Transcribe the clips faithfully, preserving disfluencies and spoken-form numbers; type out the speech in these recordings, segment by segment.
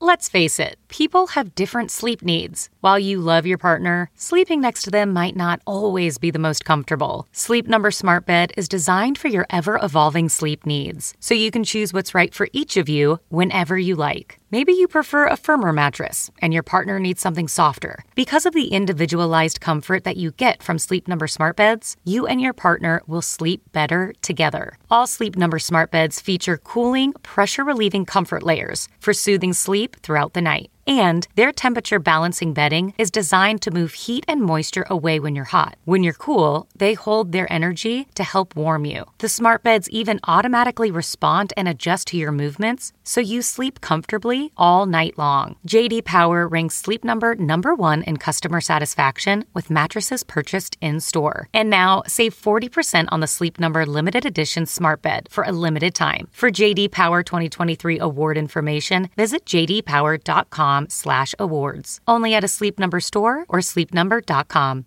Let's face it, people have different sleep needs. While you love your partner, sleeping next to them might not always be the most comfortable. Sleep Number Smart Bed is designed for your ever-evolving sleep needs, so you can choose what's right for each of you whenever you like. Maybe you prefer a firmer mattress and your partner needs something softer. Because of the individualized comfort that you get from Sleep Number Smart Beds, you and your partner will sleep better together. All Sleep Number Smart Beds feature cooling, pressure-relieving comfort layers for soothing sleep throughout the night. And their temperature balancing bedding is designed to move heat and moisture away when you're hot. When you're cool, they hold their energy to help warm you. The smart beds even automatically respond and adjust to your movements, so you sleep comfortably all night long. J D Power ranks Sleep Number number one in customer satisfaction with mattresses purchased in-store. And now, save forty percent on the Sleep Number limited edition smart bed for a limited time. For J D Power twenty twenty-three award information, visit j d power dot com slash awards. Only at a Sleep Number store or sleep number dot com.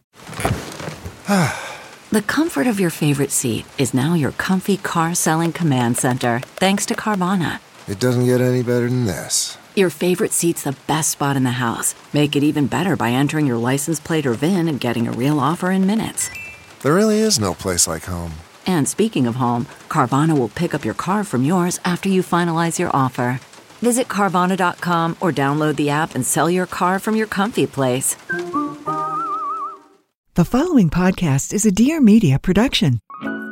The comfort of your favorite seat is now your comfy car selling command center, thanks to Carvana. It doesn't get any better than this. Your favorite seat's the best spot in the house. Make it even better by entering your license plate or V I N and getting a real offer in minutes. There really is no place like home. And speaking of home, Carvana will pick up your car from yours after you finalize your offer. Visit Carvana dot com or download the app and sell your car from your comfy place. The following podcast is a Dear Media production.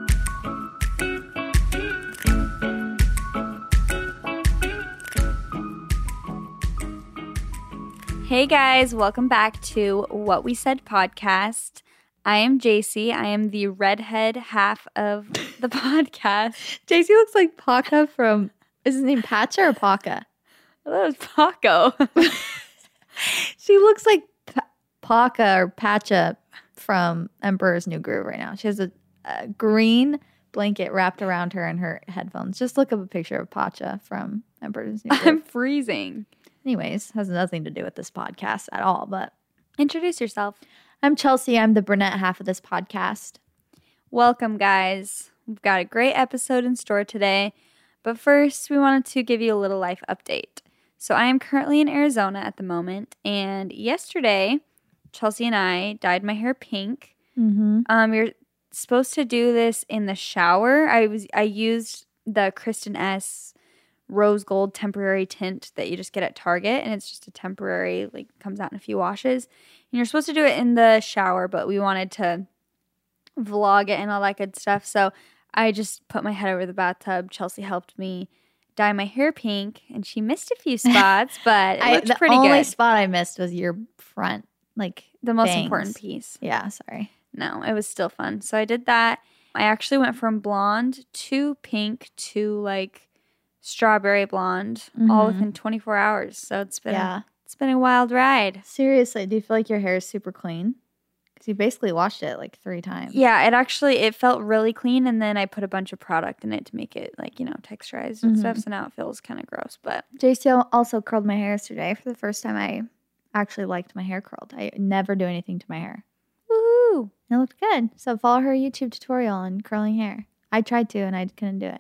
Hey guys, welcome back to What We Said podcast. I am J C. I am the redhead half of the podcast. J C looks like Paca from... Is his name Pacha or Paca? I thought it was Paco. She looks like P- Paca or Pacha from Emperor's New Groove right now. She has a, a green blanket wrapped around her and her headphones. Just look up a picture of Pacha from Emperor's New Groove. I'm freezing. Anyways, has nothing to do with this podcast at all, but... Introduce yourself. I'm Chelsea. I'm the brunette half of this podcast. Welcome, guys. We've got a great episode in store today. But first, we wanted to give you a little life update. So I am currently in Arizona at the moment, and yesterday, Chelsea and I dyed my hair pink. Mm-hmm. Um, you're supposed to do this in the shower. I was I used the Kristen S rose gold temporary tint that you just get at Target, and it's just a temporary, like, comes out in a few washes. And you're supposed to do it in the shower, but we wanted to vlog it and all that good stuff, so I just put my head over the bathtub. Chelsea helped me dye my hair pink, and she missed a few spots, but it I, looked the pretty only good. spot I missed was your front, like The most bangs. important piece. Yeah, sorry. No, it was still fun. So I did that. I actually went from blonde to pink to like strawberry blonde, Mm-hmm. all within twenty-four hours. So it's been Yeah. it's been a wild ride. Seriously, do you feel like your hair is super clean? Because you basically washed it like three times. Yeah, it actually it felt really clean, and then I put a bunch of product in it to make it like, you know, texturized and Mhm. stuff. So now it feels kind of gross, but J C also curled my hair yesterday. For the first time, I actually liked my hair curled. I never do anything to my hair. woohoo! It looked good. So follow her YouTube tutorial on curling hair. I tried to, and I couldn't do it.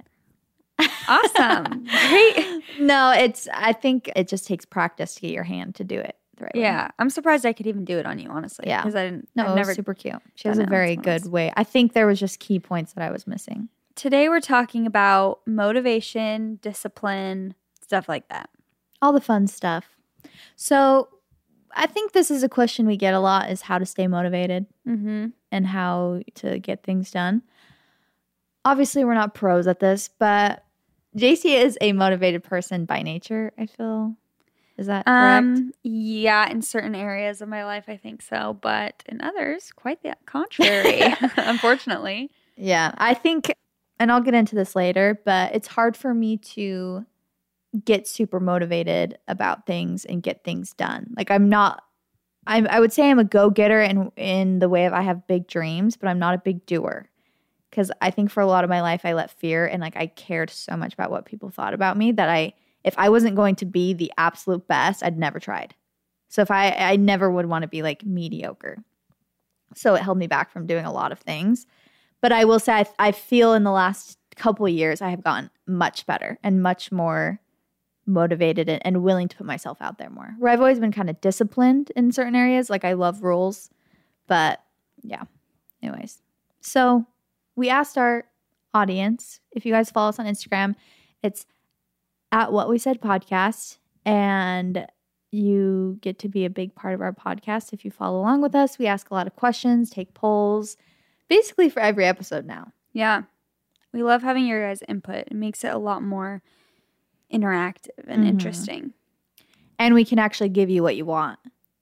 Awesome. Great. No, it's. I think it just takes practice to get your hand to do it the right way. Yeah, I'm surprised I could even do it on you, honestly. Yeah. because I didn't. No, I've it never was super cute. She has done a it on very someone good else. way. I think there was just key points that I was missing. Today we're talking about motivation, discipline, stuff like that. All the fun stuff. So I think this is a question we get a lot, is how to stay motivated Mm-hmm. and how to get things done. Obviously, we're not pros at this, but J C is a motivated person by nature, I feel. Is that correct? Um, yeah, in certain areas of my life, I think so, but in others, quite the contrary, unfortunately. Yeah, I think, and I'll get into this later, but it's hard for me to get super motivated about things and get things done. Like I'm not, I'm, I would say I'm a go-getter in, in the way of I have big dreams, but I'm not a big doer. Because I think for a lot of my life, I let fear and like I cared so much about what people thought about me that I, if I wasn't going to be the absolute best, I'd never tried. So if I, I never would want to be like mediocre. So it held me back from doing a lot of things. But I will say I, I feel in the last couple of years, I have gotten much better and much more motivated and, and willing to put myself out there more. Where I've always been kind of disciplined in certain areas. Like I love rules. But yeah. Anyways. So we asked our audience, if you guys follow us on Instagram, it's at What We Said Podcast. And you get to be a big part of our podcast if you follow along with us. We ask a lot of questions, take polls, basically for every episode now. Yeah. We love having your guys' input. It makes it a lot more interactive and Mm-hmm. interesting. And we can actually give you what you want.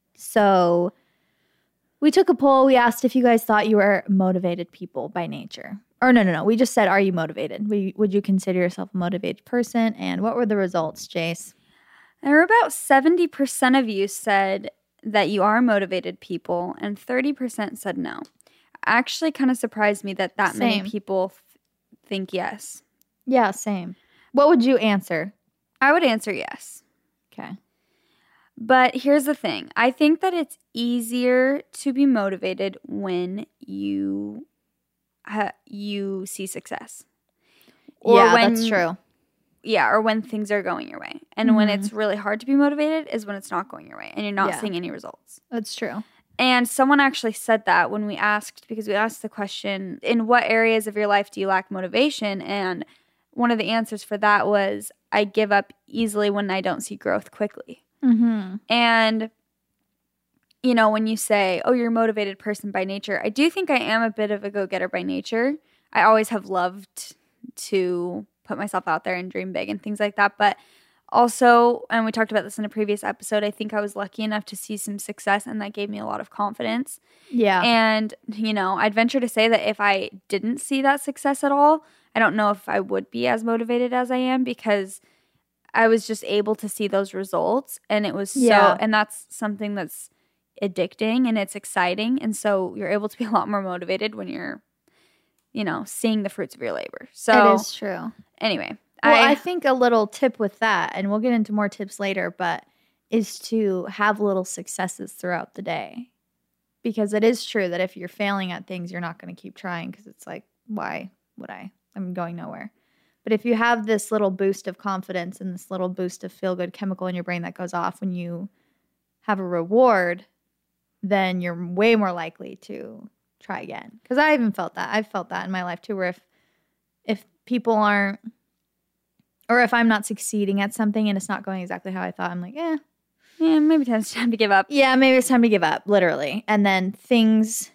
So we took a poll. We asked if you guys thought you were motivated people by nature. Or no, no, no. We just said, are you motivated? We, would you consider yourself a motivated person? And what were the results, Jace? There were about seventy percent of you said that you are motivated people, and thirty percent said no. Actually kind of surprised me that that Same. many people th- think yes. Yeah, same. What would you answer? I would answer yes. Okay. But here's the thing. I think that it's easier to be motivated when you ha- you see success. Yeah, when, that's true. Yeah, or when things are going your way. And Mm-hmm. when it's really hard to be motivated is when it's not going your way and you're not Yeah. seeing any results. That's true. And someone actually said that when we asked, because we asked the question, in what areas of your life do you lack motivation? And one of the answers for that was, I give up easily when I don't see growth quickly. Mm-hmm. And, you know, when you say, oh, you're a motivated person by nature, I do think I am a bit of a go-getter by nature. I always have loved to put myself out there and dream big and things like that. But also, and we talked about this in a previous episode, I think I was lucky enough to see some success, and that gave me a lot of confidence. Yeah. And, you know, I'd venture to say that if I didn't see that success at all, I don't know if I would be as motivated as I am, because I was just able to see those results. And it was so, Yeah. and that's something that's addicting and it's exciting. And so you're able to be a lot more motivated when you're, you know, seeing the fruits of your labor. So it is true. anyway. Well, I, I think a little tip with that, and we'll get into more tips later, but is to have little successes throughout the day. Because it is true that if you're failing at things, you're not going to keep trying, because it's like, why would I? I'm going nowhere. But if you have this little boost of confidence and this little boost of feel-good chemical in your brain that goes off when you have a reward, then you're way more likely to try again. Because I even felt that. I've felt that in my life too, where if if people aren't, or if I'm not succeeding at something and it's not going exactly how I thought, I'm like, eh. yeah, maybe it's time to give up. Yeah, maybe it's time to give up, literally. And then things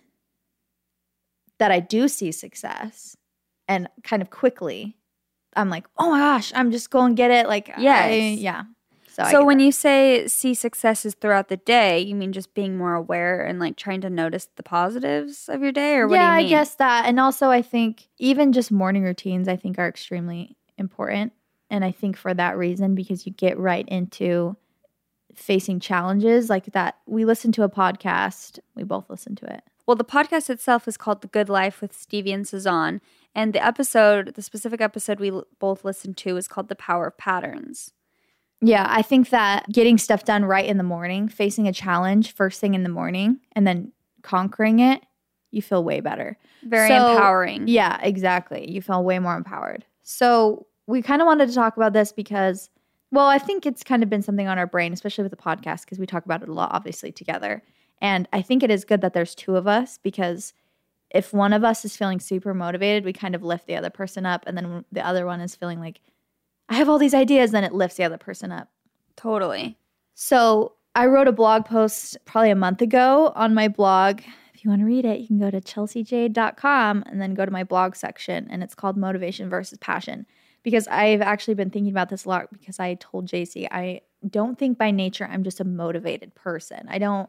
that I do see success and kind of quickly, I'm like, oh my gosh, I'm just going to get it. Like, Yes. I, yeah. So, I So get when that. you say see successes throughout the day, you mean just being more aware and like trying to notice the positives of your day, or what yeah, do you mean? I guess that. And also I think even just morning routines, I think are extremely important. And I think for that reason, because you get right into facing challenges like that. We listened to a podcast. We both listened to it. Well, the podcast itself is called The Good Life with Stevie and Suzanne. And the episode, the specific episode we l- both listened to is called The Power of Patterns. Yeah, I think that getting stuff done right in the morning, facing a challenge first thing in the morning, and then conquering it, you feel way better. Very So, empowering. Yeah, exactly. You feel way more empowered. So we kind of wanted to talk about this because, well, I think it's kind of been something on our brain, especially with the podcast, because we talk about it a lot, obviously, together. And I think it is good that there's two of us, because if one of us is feeling super motivated, we kind of lift the other person up. And then the other one is feeling like, I have all these ideas, then it lifts the other person up. Totally. So I wrote a blog post probably a month ago on my blog. If you want to read it, you can go to chelsea jade dot com and then go to my blog section. And it's called Motivation versus Passion. Because I've actually been thinking about this a lot, because I told J C, I don't think by nature I'm just a motivated person. I don't,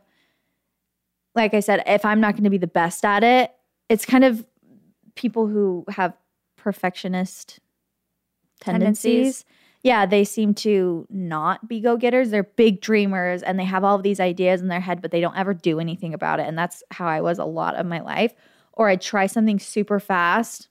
like I said, if I'm not going to be the best at it, it's kind of people who have perfectionist tendencies. Tendencies. Yeah, they seem to not be go-getters. They're big dreamers and they have all of these ideas in their head, but they don't ever do anything about it. And that's how I was a lot of my life. Or I'd try something super fast.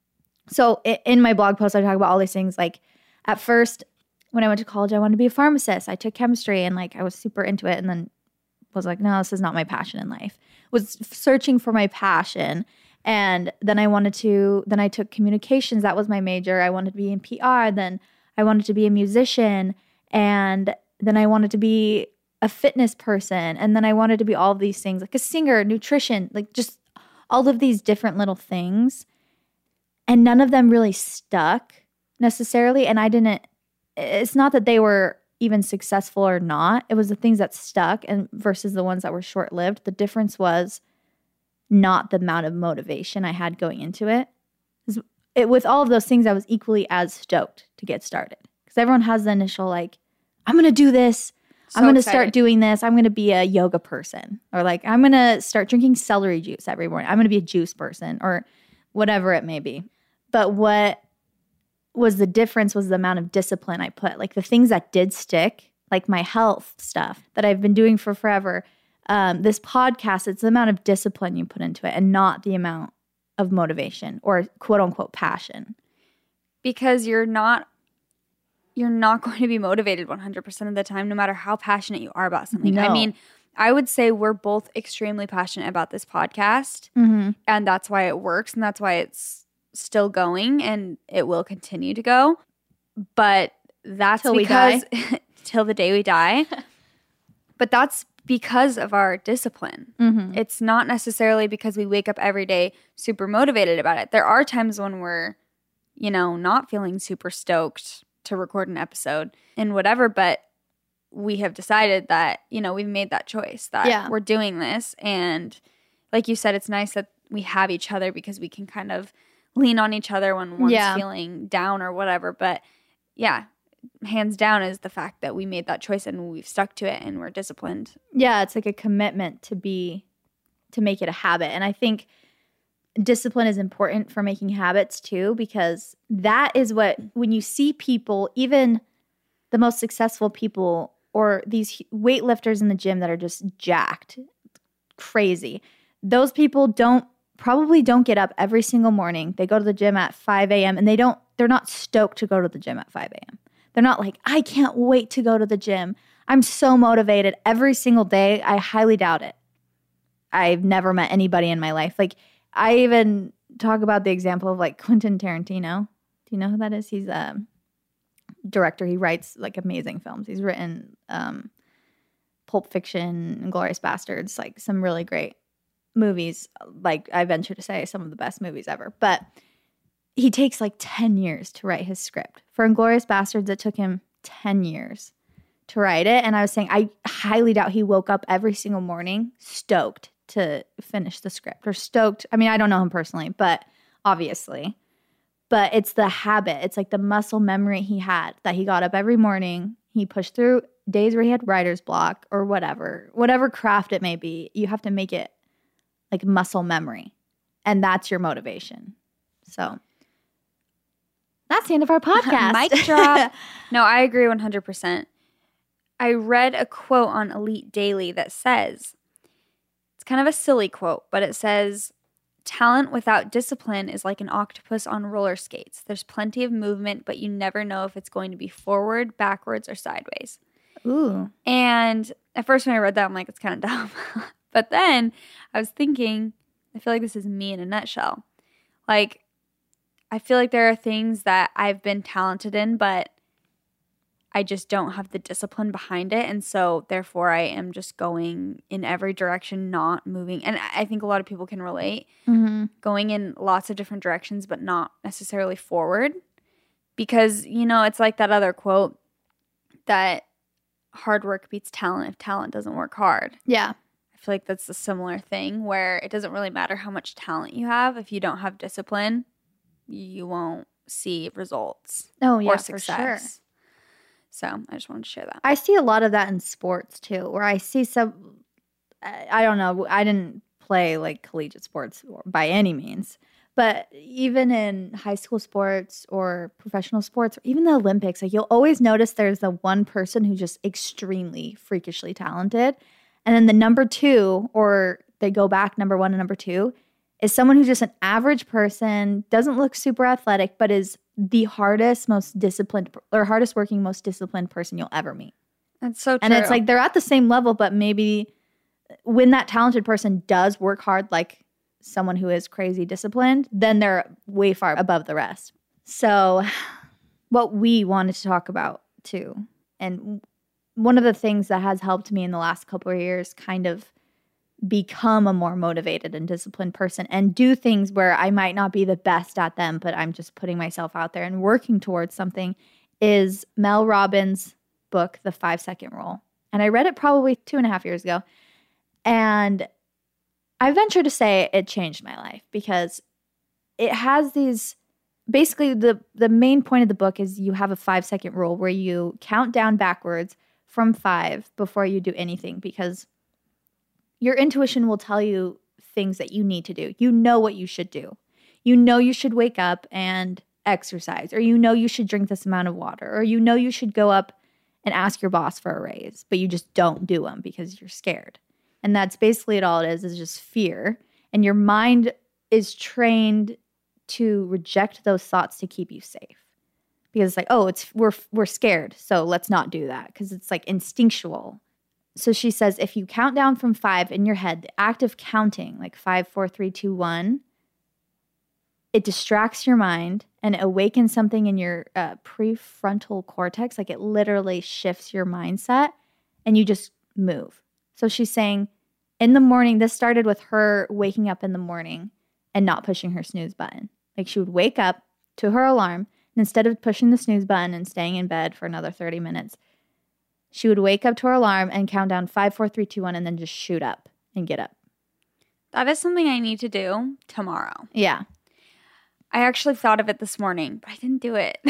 So in my blog post, I talk about all these things. Like at first, when I went to college, I wanted to be a pharmacist. I took chemistry and like I was super into it, and then was like, no, this is not my passion in life. Was searching for my passion. And then I wanted to, then I took communications. That was my major. I wanted to be in P R. Then I wanted to be a musician. And then I wanted to be a fitness person. And then I wanted to be all of these things, like a singer, nutrition, like just all of these different little things. And none of them really stuck necessarily. And I didn't, it's not that they were even successful or not. It was the things that stuck and versus the ones that were short-lived. The difference was not the amount of motivation I had going into it. It, with all of those things, I was equally as stoked to get started. Because everyone has the initial like, I'm going to do this. So I'm going to excited. start doing this. I'm going to be a yoga person. Or like, I'm going to start drinking celery juice every morning. I'm going to be a juice person or whatever it may be. But what was the difference was the amount of discipline I put. Like the things that did stick, like my health stuff that I've been doing for forever. Um, this podcast, it's the amount of discipline you put into it and not the amount of motivation or quote unquote passion. Because you're not you're not going to be motivated one hundred percent of the time, no matter how passionate you are about something. No. I mean, I would say we're both extremely passionate about this podcast, Mm-hmm. and that's why it works, and that's why it's still going, and it will continue to go. But that's Till we because till the day we die. But that's because of our discipline. Mm-hmm. It's not necessarily because we wake up every day super motivated about it. There are times when we're, you know, not feeling super stoked to record an episode and whatever, but we have decided that, you know, we've made that choice that Yeah. we're doing this. And like you said, it's nice that we have each other because we can kind of lean on each other when one's Yeah. feeling down or whatever. But yeah, hands down is the fact that we made that choice and we've stuck to it and we're disciplined. Yeah, it's like a commitment to be, to make it a habit. And I think discipline is important for making habits too, because that is what, when you see people, even the most successful people or these weightlifters in the gym that are just jacked, crazy, those people don't, probably don't get up every single morning. They go to the gym at five a.m. and they don't, they're not stoked to go to the gym at five a.m. They're not like, I can't wait to go to the gym. I'm so motivated every single day. I highly doubt it. I've never met anybody in my life. Like, I even talk about the example of like Quentin Tarantino. Do you know who that is? He's a director. He writes like amazing films. He's written um, Pulp Fiction, Inglourious Bastards, like some really great movies. Like, I venture to say some of the best movies ever. But he takes like ten years to write his script. For Inglourious Bastards, it took him ten years to write it. And I was saying, I highly doubt he woke up every single morning stoked to finish the script or stoked. I mean, I don't know him personally, but obviously. But it's the habit. It's like the muscle memory he had that he got up every morning. He pushed through days where he had writer's block or whatever, whatever craft it may be. You have to make it like muscle memory. And that's your motivation. So that's the end of our podcast. Mic drop. No, I agree one hundred percent. I read a quote on Elite Daily that says, it's kind of a silly quote, but it says, talent without discipline is like an octopus on roller skates. There's plenty of movement, but you never know if it's going to be forward, backwards, or sideways. Ooh. And at first when I read that, I'm like, it's kind of dumb. But then I was thinking, I feel like this is me in a nutshell. Like, I feel like there are things that I've been talented in, but I just don't have the discipline behind it. And so therefore I am just going in every direction, not moving. And I think a lot of people can relate. Mm-hmm. Going in lots of different directions, but not necessarily forward. Because, you know, it's like that other quote that hard work beats talent if talent doesn't work hard. Yeah. I feel like that's a similar thing where it doesn't really matter how much talent you have. If you don't have discipline, you won't see results Oh, yeah, or for success. sure. So I just wanted to share that. I see a lot of that in sports too, where I see some, I I don't know, I didn't play like collegiate sports by any means, but even in high school sports or professional sports, or even the Olympics, like you'll always notice there's the one person who's just extremely freakishly talented. And then the number two, or they go back number one and number two, is someone who's just an average person, doesn't look super athletic, but is the hardest, most disciplined, or hardest working, most disciplined person you'll ever meet. That's so true. And it's like they're at the same level, but maybe when that talented person does work hard like someone who is crazy disciplined, then they're way far above the rest. So what we wanted to talk about too And one of the things that has helped me in the last couple of years kind of become a more motivated and disciplined person and do things where I might not be the best at them, but I'm just putting myself out there and working towards something is Mel Robbins' book, The Five Second Rule. And I read it probably two and a half years ago. And I venture to say it changed my life because it has these, basically the, the main point of the book is you have a five second rule where you count down backwards from five before you do anything because your intuition will tell you things that you need to do. You know what you should do. You know you should wake up and exercise, or you know you should drink this amount of water, or you know you should go up and ask your boss for a raise, but you just don't do them because you're scared. And that's basically it all it is, is just fear. And your mind is trained to reject those thoughts to keep you safe. Because it's like, oh, it's we're we're scared, so let's not do that because it's like instinctual. So she says, if you count down from five in your head, the act of counting, like five, four, three, two, one, it distracts your mind and it awakens something in your uh, prefrontal cortex. Like it literally shifts your mindset and you just move. So she's saying in the morning, this started with her waking up in the morning and not pushing her snooze button. Like she would wake up to her alarm and instead of pushing the snooze button and staying in bed for another thirty minutes, she would wake up to her alarm and count down five, four, three, two, one, and then just shoot up and get up. That is something I need to do tomorrow. Yeah. I actually thought of it this morning, but I didn't do it.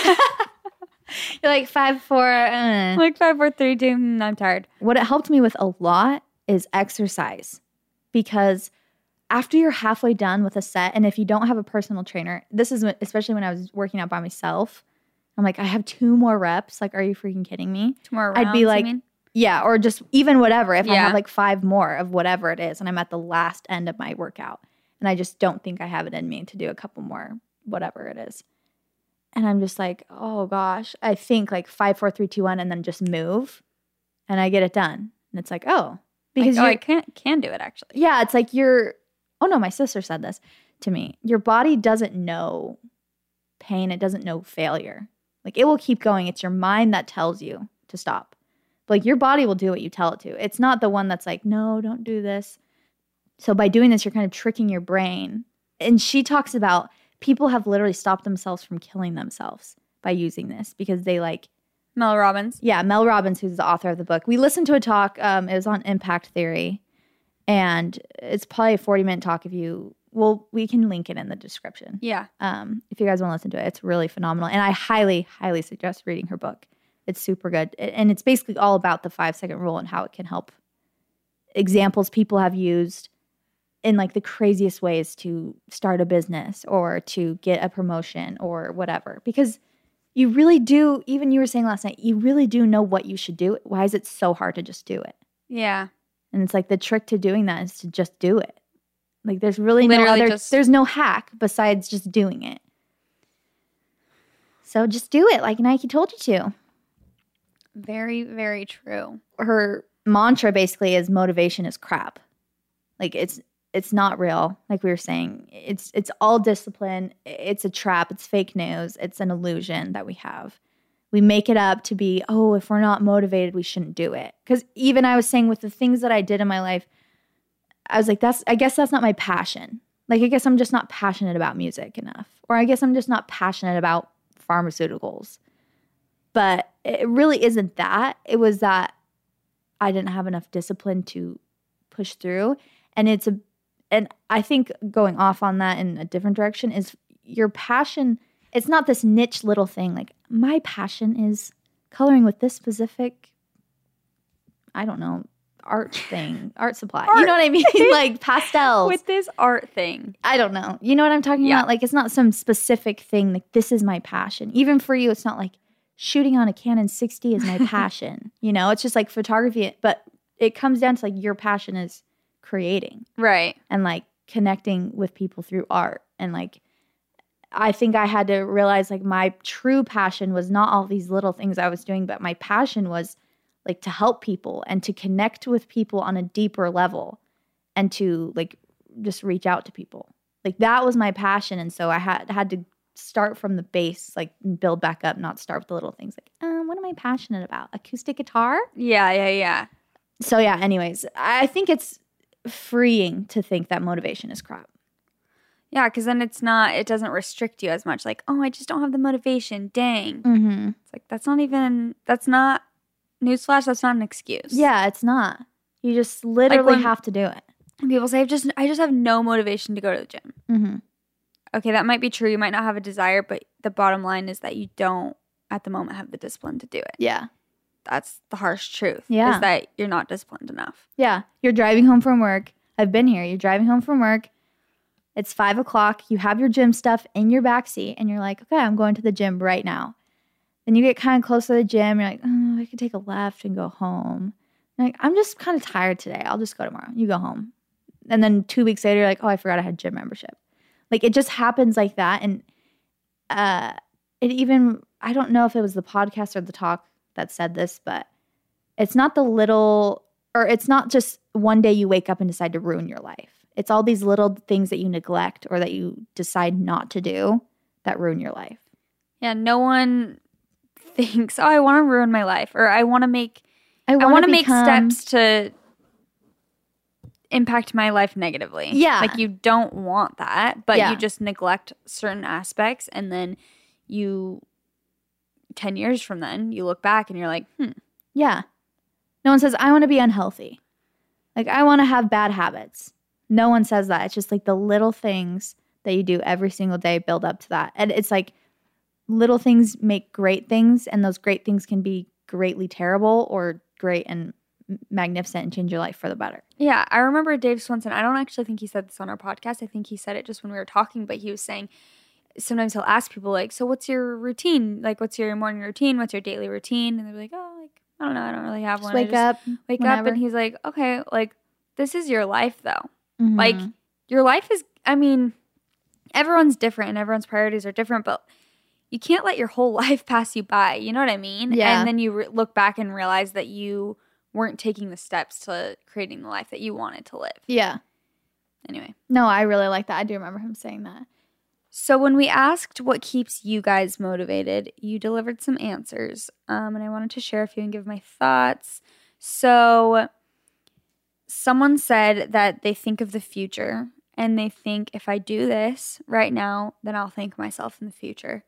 You're like five, four, uh. like five, four, three, two, mm, I'm tired. What it helped me with a lot is exercise because after you're halfway done with a set, and if you don't have a personal trainer, this is especially when I was working out by myself, I'm like, I have two more reps. Like, are you freaking kidding me? Two more rounds, I'd be like, you mean? Yeah, or just even whatever. If I Yeah. have like five more of whatever it is, and I'm at the last end of my workout, and I just don't think I have it in me to do a couple more, whatever it is. And I'm just like, oh gosh, I think like five, four, three, two, one, and then just move, and I get it done. And it's like, oh, because Like, oh, you I can can do it actually. yeah, it's like you're, oh no, my sister said this to me. Your body doesn't know pain. It doesn't know failure. Like it will keep going. It's your mind that tells you to stop. But like your body will do what you tell it to. It's not the one that's like, no, don't do this. So by doing this, you're kind of tricking your brain. And she talks about people have literally stopped themselves from killing themselves by using this because they like, Mel Robbins. yeah, Mel Robbins, who's the author of the book. We listened to a talk. Um, it was on impact theory. And it's probably a forty minute talk if you, well, we can link it in the description. Yeah. Um, if you guys want to listen to it, it's really phenomenal. And I highly, highly suggest reading her book. It's super good. And it's basically all about the five second rule and how it can help. Examples people have used in like the craziest ways to start a business or to get a promotion or whatever. Because you really do, even you were saying last night, you really do know what you should do. Why is it so hard to just do it? Yeah. And it's like the trick to doing that is to just do it. Like there's really Literally no other, just- there's no hack besides just doing it. So just do it like Nike told you to. Very, very true. Her mantra basically is motivation is crap. Like it's it's not real. Like we were saying, it's it's all discipline. It's a trap. It's fake news. It's an illusion that we have. We make it up to be, oh, if we're not motivated, we shouldn't do it. Because even I was saying with the things that I did in my life, I was like, that's, I guess that's not my passion. Like, I guess I'm just not passionate about music enough. Or I guess I'm just not passionate about pharmaceuticals. But it really isn't that. It was that I didn't have enough discipline to push through. And it's a, and I think going off on that in a different direction is your passion. It's not this niche little thing. Like my passion is coloring with this specific, I don't know, art thing, art supply. Art. You know what I mean? Like pastels. With this art thing. I don't know. You know what I'm talking Yeah. about? Like it's not some specific thing. Like this is my passion. Even for you, it's not like shooting on a Canon sixty is my passion. You know, it's just like photography. But it comes down to like your passion is creating Right. and like connecting with people through art. And like, I think I had to realize like my true passion was not all these little things I was doing, but my passion was like to help people and to connect with people on a deeper level and to like just reach out to people. Like that was my passion. And so I had had to start from the base, like and build back up, not start with the little things like, um, mm, what am I passionate about? Acoustic guitar? Yeah, yeah, yeah. So yeah, anyways, I think it's freeing to think that motivation is crap. Yeah, because then it's not, it doesn't restrict you as much. Like, oh, I just don't have the motivation. Dang. Mm-hmm. It's like, that's not even, that's not, newsflash, that's not an excuse. Yeah, it's not. You just literally when- have to do it. And people say, I just, I just have no motivation to go to the gym. Mm-hmm. Okay, that might be true. You might not have a desire, but the bottom line is that you don't, at the moment, have the discipline to do it. Yeah. That's the harsh truth. Yeah. Is that you're not disciplined enough. Yeah. You're driving home from work. I've been here. You're driving home from work. It's five o'clock. You have your gym stuff in your backseat, and you're like, okay, I'm going to the gym right now. Then you get kind of close to the gym. You're like, oh, I could take a left and go home. You're like, I'm just kind of tired today. I'll just go tomorrow. You go home. And then two weeks later, you're like, oh, I forgot I had gym membership. Like, it just happens like that. And uh, it even, I don't know if it was the podcast or the talk that said this, but it's not the little, or it's not just one day you wake up and decide to ruin your life. It's all these little things that you neglect or that you decide not to do that ruin your life. Yeah, no one thinks, oh, I want to ruin my life, or I want to make, I I want to make become- steps to impact my life negatively. Yeah. Like, you don't want that, but Yeah. you just neglect certain aspects, and then you, ten years from then, you look back and you're like, hmm. Yeah. No one says, I want to be unhealthy. Like, I want to have bad habits. No one says that. It's just like the little things that you do every single day build up to that. And it's like little things make great things, and those great things can be greatly terrible or great and magnificent and change your life for the better. Yeah, I remember Dave Swenson. I don't actually think he said this on our podcast. I think he said it just when we were talking, but he was saying sometimes he'll ask people, like, so what's your routine? Like, what's your morning routine? What's your daily routine? And they're like, oh, like, I don't know. I don't really have Just one. wake I up. just wake whenever. up. And he's like, okay, like, this is your life, though. Mhm. Like, your life is, I mean, everyone's different and everyone's priorities are different, but you can't let your whole life pass you by. You know what I mean? Yeah. And then you re- look back and realize that you weren't taking the steps to creating the life that you wanted to live. Yeah. Anyway. No, I really like that. I do remember him saying that. So when we asked what keeps you guys motivated, you delivered some answers. Um, and I wanted to share a few and give my thoughts. So someone said that they think of the future and they think, if I do this right now, then I'll thank myself in the future.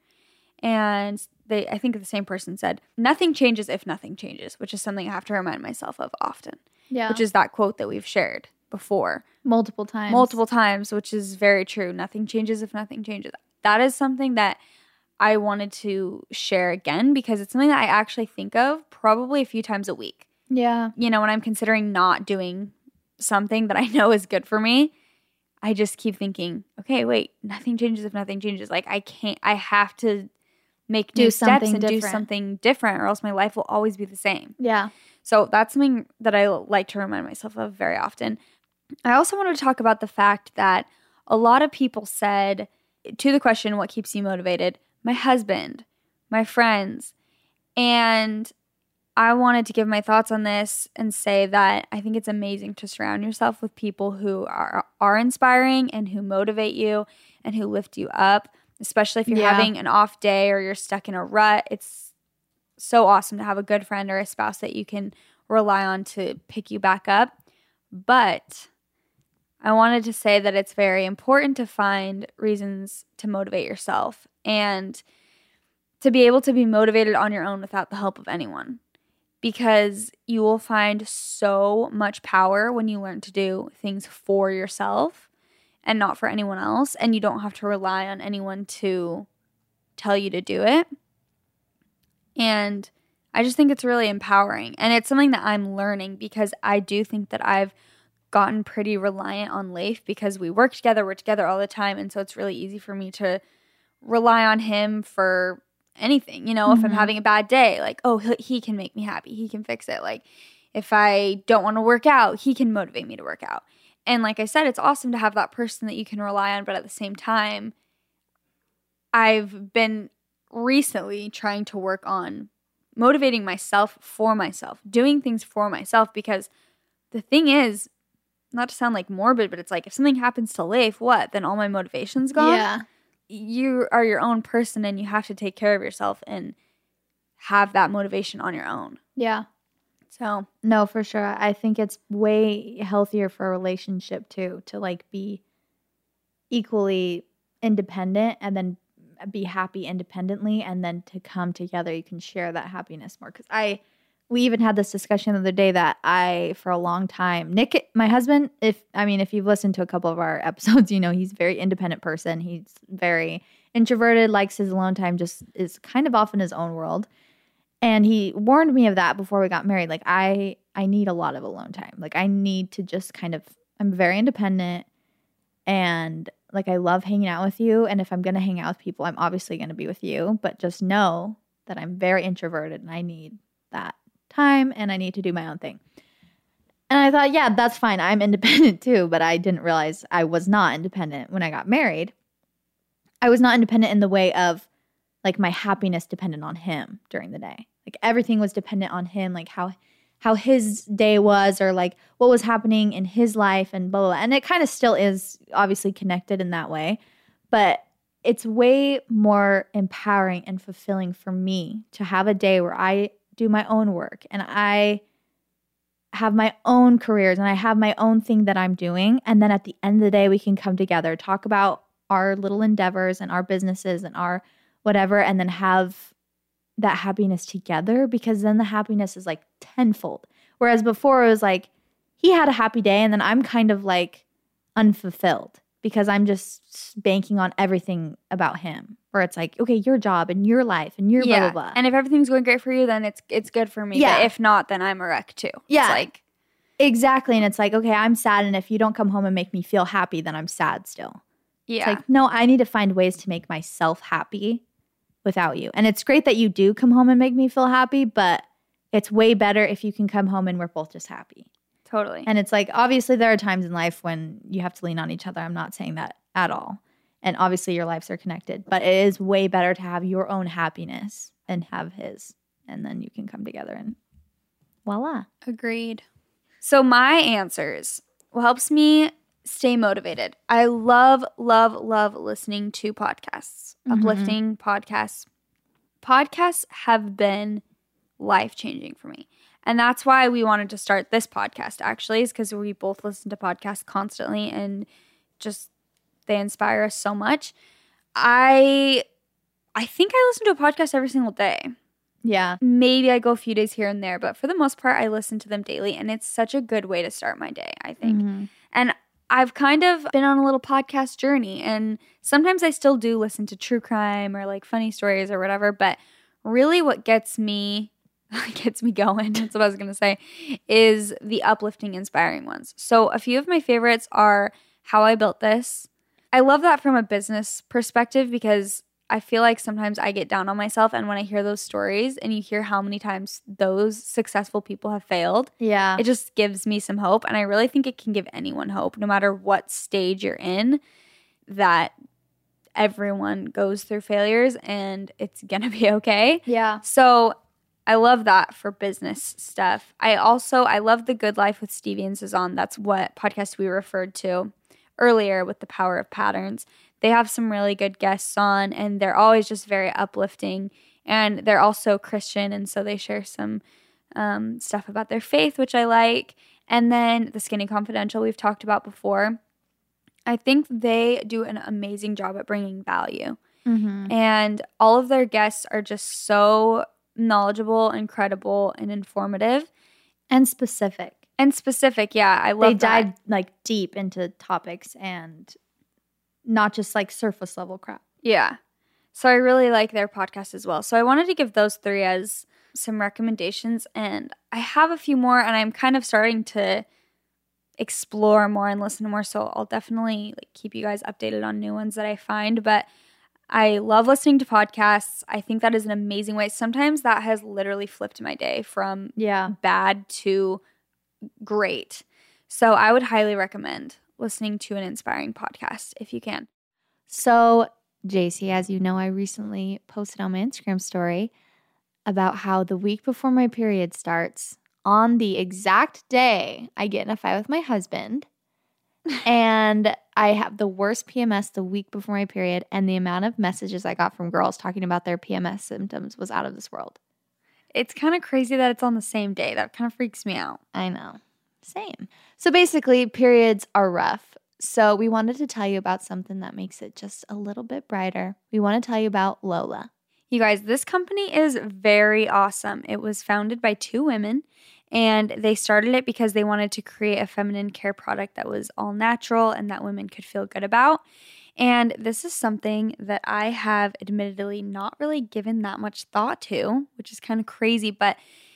And they, I think the same person said, nothing changes if nothing changes, which is something I have to remind myself of often. Yeah. Which is that quote that we've shared before. multiple times. Multiple times, which is very true. Nothing changes if nothing changes. That is something that I wanted to share again because it's something that I actually think of probably a few times a week. Yeah. You know, when I'm considering not doing something that I know is good for me, I just keep thinking, okay, wait, nothing changes if nothing changes. Like, I can't, I have to make Do new steps something and do different. something different, or else my life will always be the same. Yeah. So that's something that I like to remind myself of very often. I also wanted to talk about the fact that a lot of people said, to the question, what keeps you motivated? My husband, my friends. And I wanted to give my thoughts on this and say that I think it's amazing to surround yourself with people who are, are inspiring and who motivate you and who lift you up, especially if you're Yeah. having an off day or you're stuck in a rut. It's so awesome to have a good friend or a spouse that you can rely on to pick you back up. But I wanted to say that it's very important to find reasons to motivate yourself and to be able to be motivated on your own without the help of anyone, because you will find so much power when you learn to do things for yourself and not for anyone else, and you don't have to rely on anyone to tell you to do it. And I just think it's really empowering, and it's something that I'm learning because I do think that I've gotten pretty reliant on Leif because we work together, we're together all the time, and so it's really easy for me to rely on him for anything. You know, mm-hmm. if I'm having a bad day, like, oh, he, he can make me happy, he can fix it. Like, if I don't want to work out, he can motivate me to work out. And like I said, it's awesome to have that person that you can rely on, but at the same time, I've been recently trying to work on motivating myself for myself, doing things for myself, because the thing is, not to sound like morbid, but it's like if something happens to Leif, what? Then all my motivation's gone? Yeah. You are your own person and you have to take care of yourself. And have that motivation on your own. Yeah. So No, for sure. I think it's way healthier for a relationship too, to like be equally independent and then be happy independently, and then to come together you can share that happiness more. Because I we even had this discussion the other day that I, for a long time, Nick, my husband, if I mean if you've listened to a couple of our episodes, you know he's a very independent person. He's very introverted, likes his alone time, just is kind of off in his own world. And he warned me of that before we got married. Like I I need a lot of alone time. Like I need to just kind of, I'm very independent, and like I love hanging out with you. And if I'm going to hang out with people, I'm obviously going to be with you. But just know that I'm very introverted and I need that time and I need to do my own thing. And I thought, yeah, that's fine. I'm independent too. But I didn't realize I was not independent when I got married. I was not independent in the way of like my happiness depended on him during the day. Like everything was dependent on him, like how how his day was, or like what was happening in his life, and blah, blah, blah. And it kind of still is obviously connected in that way. But it's way more empowering and fulfilling for me to have a day where I do my own work and I have my own careers and I have my own thing that I'm doing. And then at the end of the day, we can come together, talk about our little endeavors and our businesses and our whatever, and then have that happiness together, because then the happiness is like tenfold. Whereas before it was like he had a happy day and then I'm kind of like unfulfilled because I'm just banking on everything about him, where it's like, okay, your job and your life and your yeah. blah, blah, blah. And if everything's going great for you, then it's it's good for me. Yeah. But if not, then I'm a wreck too. Yeah. It's like, exactly. And it's like, okay, I'm sad, and if you don't come home and make me feel happy, then I'm sad still. yeah. It's like, no, I need to find ways to make myself happy without you. And it's great that you do come home and make me feel happy, but it's way better if you can come home and we're both just happy. Totally. And it's like, obviously there are times in life when you have to lean on each other. I'm not saying that at all. And obviously your lives are connected, but it is way better to have your own happiness and have his. And then you can come together and voila. Agreed. So my answers, what helps me stay motivated. I love, love, love listening to podcasts, mm-hmm. uplifting podcasts. Podcasts have been life-changing for me. And that's why we wanted to start this podcast, actually, is because we both listen to podcasts constantly and just they inspire us so much. I I think I listen to a podcast every single day. Yeah. Maybe I go a few days here and there, but for the most part, I listen to them daily. And it's such a good way to start my day, I think. Mm-hmm. And I've kind of been on a little podcast journey. And sometimes I still do listen to true crime or like funny stories or whatever. But really what gets me, gets me going, that's what I was going to say, is the uplifting, inspiring ones. So a few of my favorites are How I Built This. I love that from a business perspective because I feel like sometimes I get down on myself, and when I hear those stories and you hear how many times those successful people have failed, yeah, it just gives me some hope. And I really think it can give anyone hope, no matter what stage you're in, that everyone goes through failures and it's gonna be okay. Yeah. So I love that for business stuff. I also, I love The Good Life with Stevie and Sazan. That's what podcast we referred to earlier with The Power of Patterns. They have some really good guests on, and they're always just very uplifting. And they're also Christian, and so they share some um, stuff about their faith, which I like. And then The Skinny Confidential we've talked about before. I think they do an amazing job at bringing value. Mm-hmm. And all of their guests are just so knowledgeable, incredible, and informative. And specific. And specific, yeah. I love They that. dive like deep into topics and not just like surface level crap. Yeah. So I really like their podcast as well. So I wanted to give those three as some recommendations. And I have a few more, and I'm kind of starting to explore more and listen to more. So I'll definitely like keep you guys updated on new ones that I find. But I love listening to podcasts. I think that is an amazing way. Sometimes that has literally flipped my day from yeah. bad to great. So I would highly recommend listening to an inspiring podcast if you can. So, J C, as you know, I recently posted on my Instagram story about how the week before my period starts, on the exact day I get in a fight with my husband, and I have the worst P M S the week before my period, and the amount of messages I got from girls talking about their P M S symptoms was out of this world. it's kind of crazy that it's on the same day. That kind of freaks me out. I know. Same. So basically, periods are rough. So we wanted to tell you about something that makes it just a little bit brighter. We want to tell you about Lola. You guys, this company is very awesome. It was founded by two women, and they started it because they wanted to create a feminine care product that was all natural and that women could feel good about. And this is something that I have admittedly not really given that much thought to, which is kind of crazy. But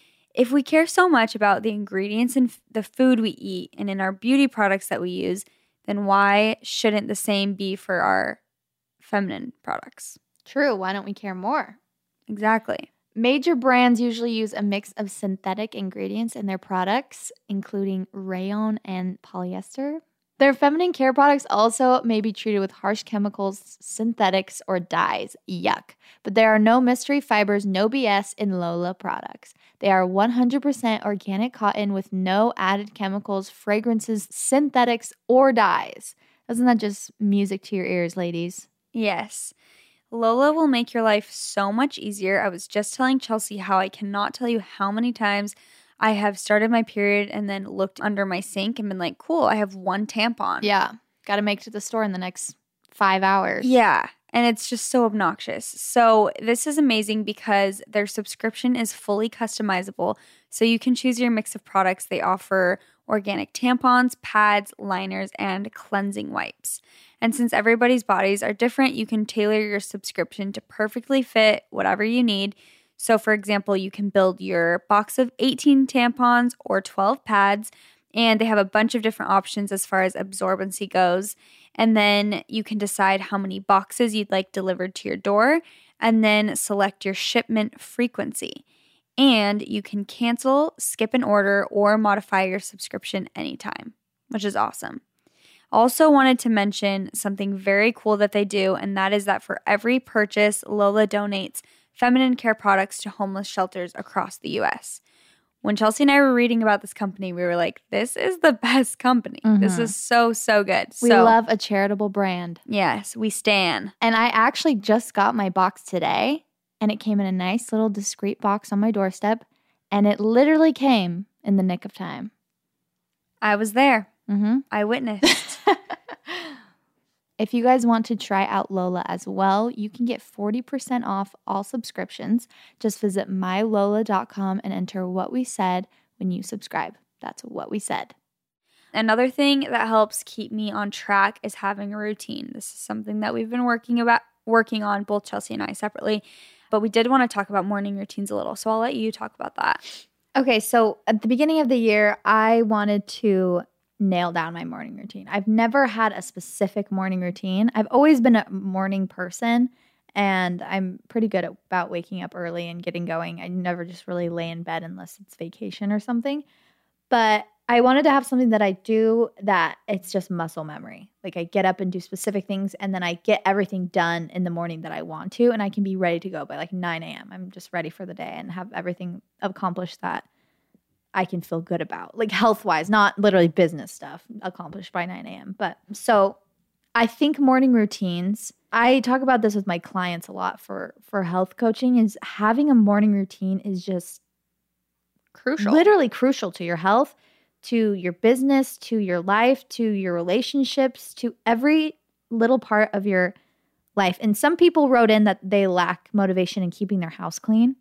if we care so much about the ingredients in the food we eat and in our beauty products that we use, then why shouldn't the same be for our feminine products? True. Why don't we care more? Exactly. Major brands usually use a mix of synthetic ingredients in their products, including rayon and polyester. Their feminine care products also may be treated with harsh chemicals, synthetics, or dyes. Yuck. But there are no mystery fibers, no B S in Lola products. They are one hundred percent organic cotton with no added chemicals, fragrances, synthetics, or dyes. Doesn't that just music to your ears, ladies? Yes. Lola will make your life so much easier. I was just telling Chelsea how I cannot tell you how many times I have started my period and then looked under my sink and been like, cool, I have one tampon. Yeah. Got to make it to the store in the next five hours. Yeah. And it's just so obnoxious. So this is amazing because their subscription is fully customizable. So you can choose your mix of products. They offer organic tampons, pads, liners, and cleansing wipes. And since everybody's bodies are different, you can tailor your subscription to perfectly fit whatever you need. So for example, you can build your box of eighteen tampons or twelve pads, and they have a bunch of different options as far as absorbency goes. And then you can decide how many boxes you'd like delivered to your door, and then select your shipment frequency. And you can cancel, skip an order, or modify your subscription anytime, which is awesome. Also wanted to mention something very cool that they do, and that is that for every purchase, Lola donates feminine care products to homeless shelters across the U S. When Chelsea and I were reading about this company, we were like, this is the best company. Mm-hmm. This is so, so good. We so, love a charitable brand. Yes, we stan. And I actually just got my box today, and it came in a nice little discreet box on my doorstep, and it literally came in the nick of time. I was there. Mm-hmm. I witnessed. If you guys want to try out Lola as well, you can get forty percent off all subscriptions. Just visit my lola dot com and enter what we said when you subscribe. That's what we said. Another thing that helps keep me on track is having a routine. This is something that we've been working about working on, both Chelsea and I separately. But we did want to talk about morning routines a little. So I'll let you talk about that. Okay, so at the beginning of the year, I wanted to nail down my morning routine. I've never had a specific morning routine. I've always been a morning person, and I'm pretty good at, about waking up early and getting going. I never just really lay in bed unless it's vacation or something. But I wanted to have something that I do that it's just muscle memory. Like I get up and do specific things, and then I get everything done in the morning that I want to, and I can be ready to go by like nine a.m. I'm just ready for the day and have everything accomplished that I can feel good about, like health-wise, not literally business stuff accomplished by nine a.m. But so I think morning routines, I talk about this with my clients a lot for, for health coaching, is having a morning routine is just crucial, literally crucial to your health, to your business, to your life, to your relationships, to every little part of your life. And some people wrote in that they lack motivation in keeping their house clean.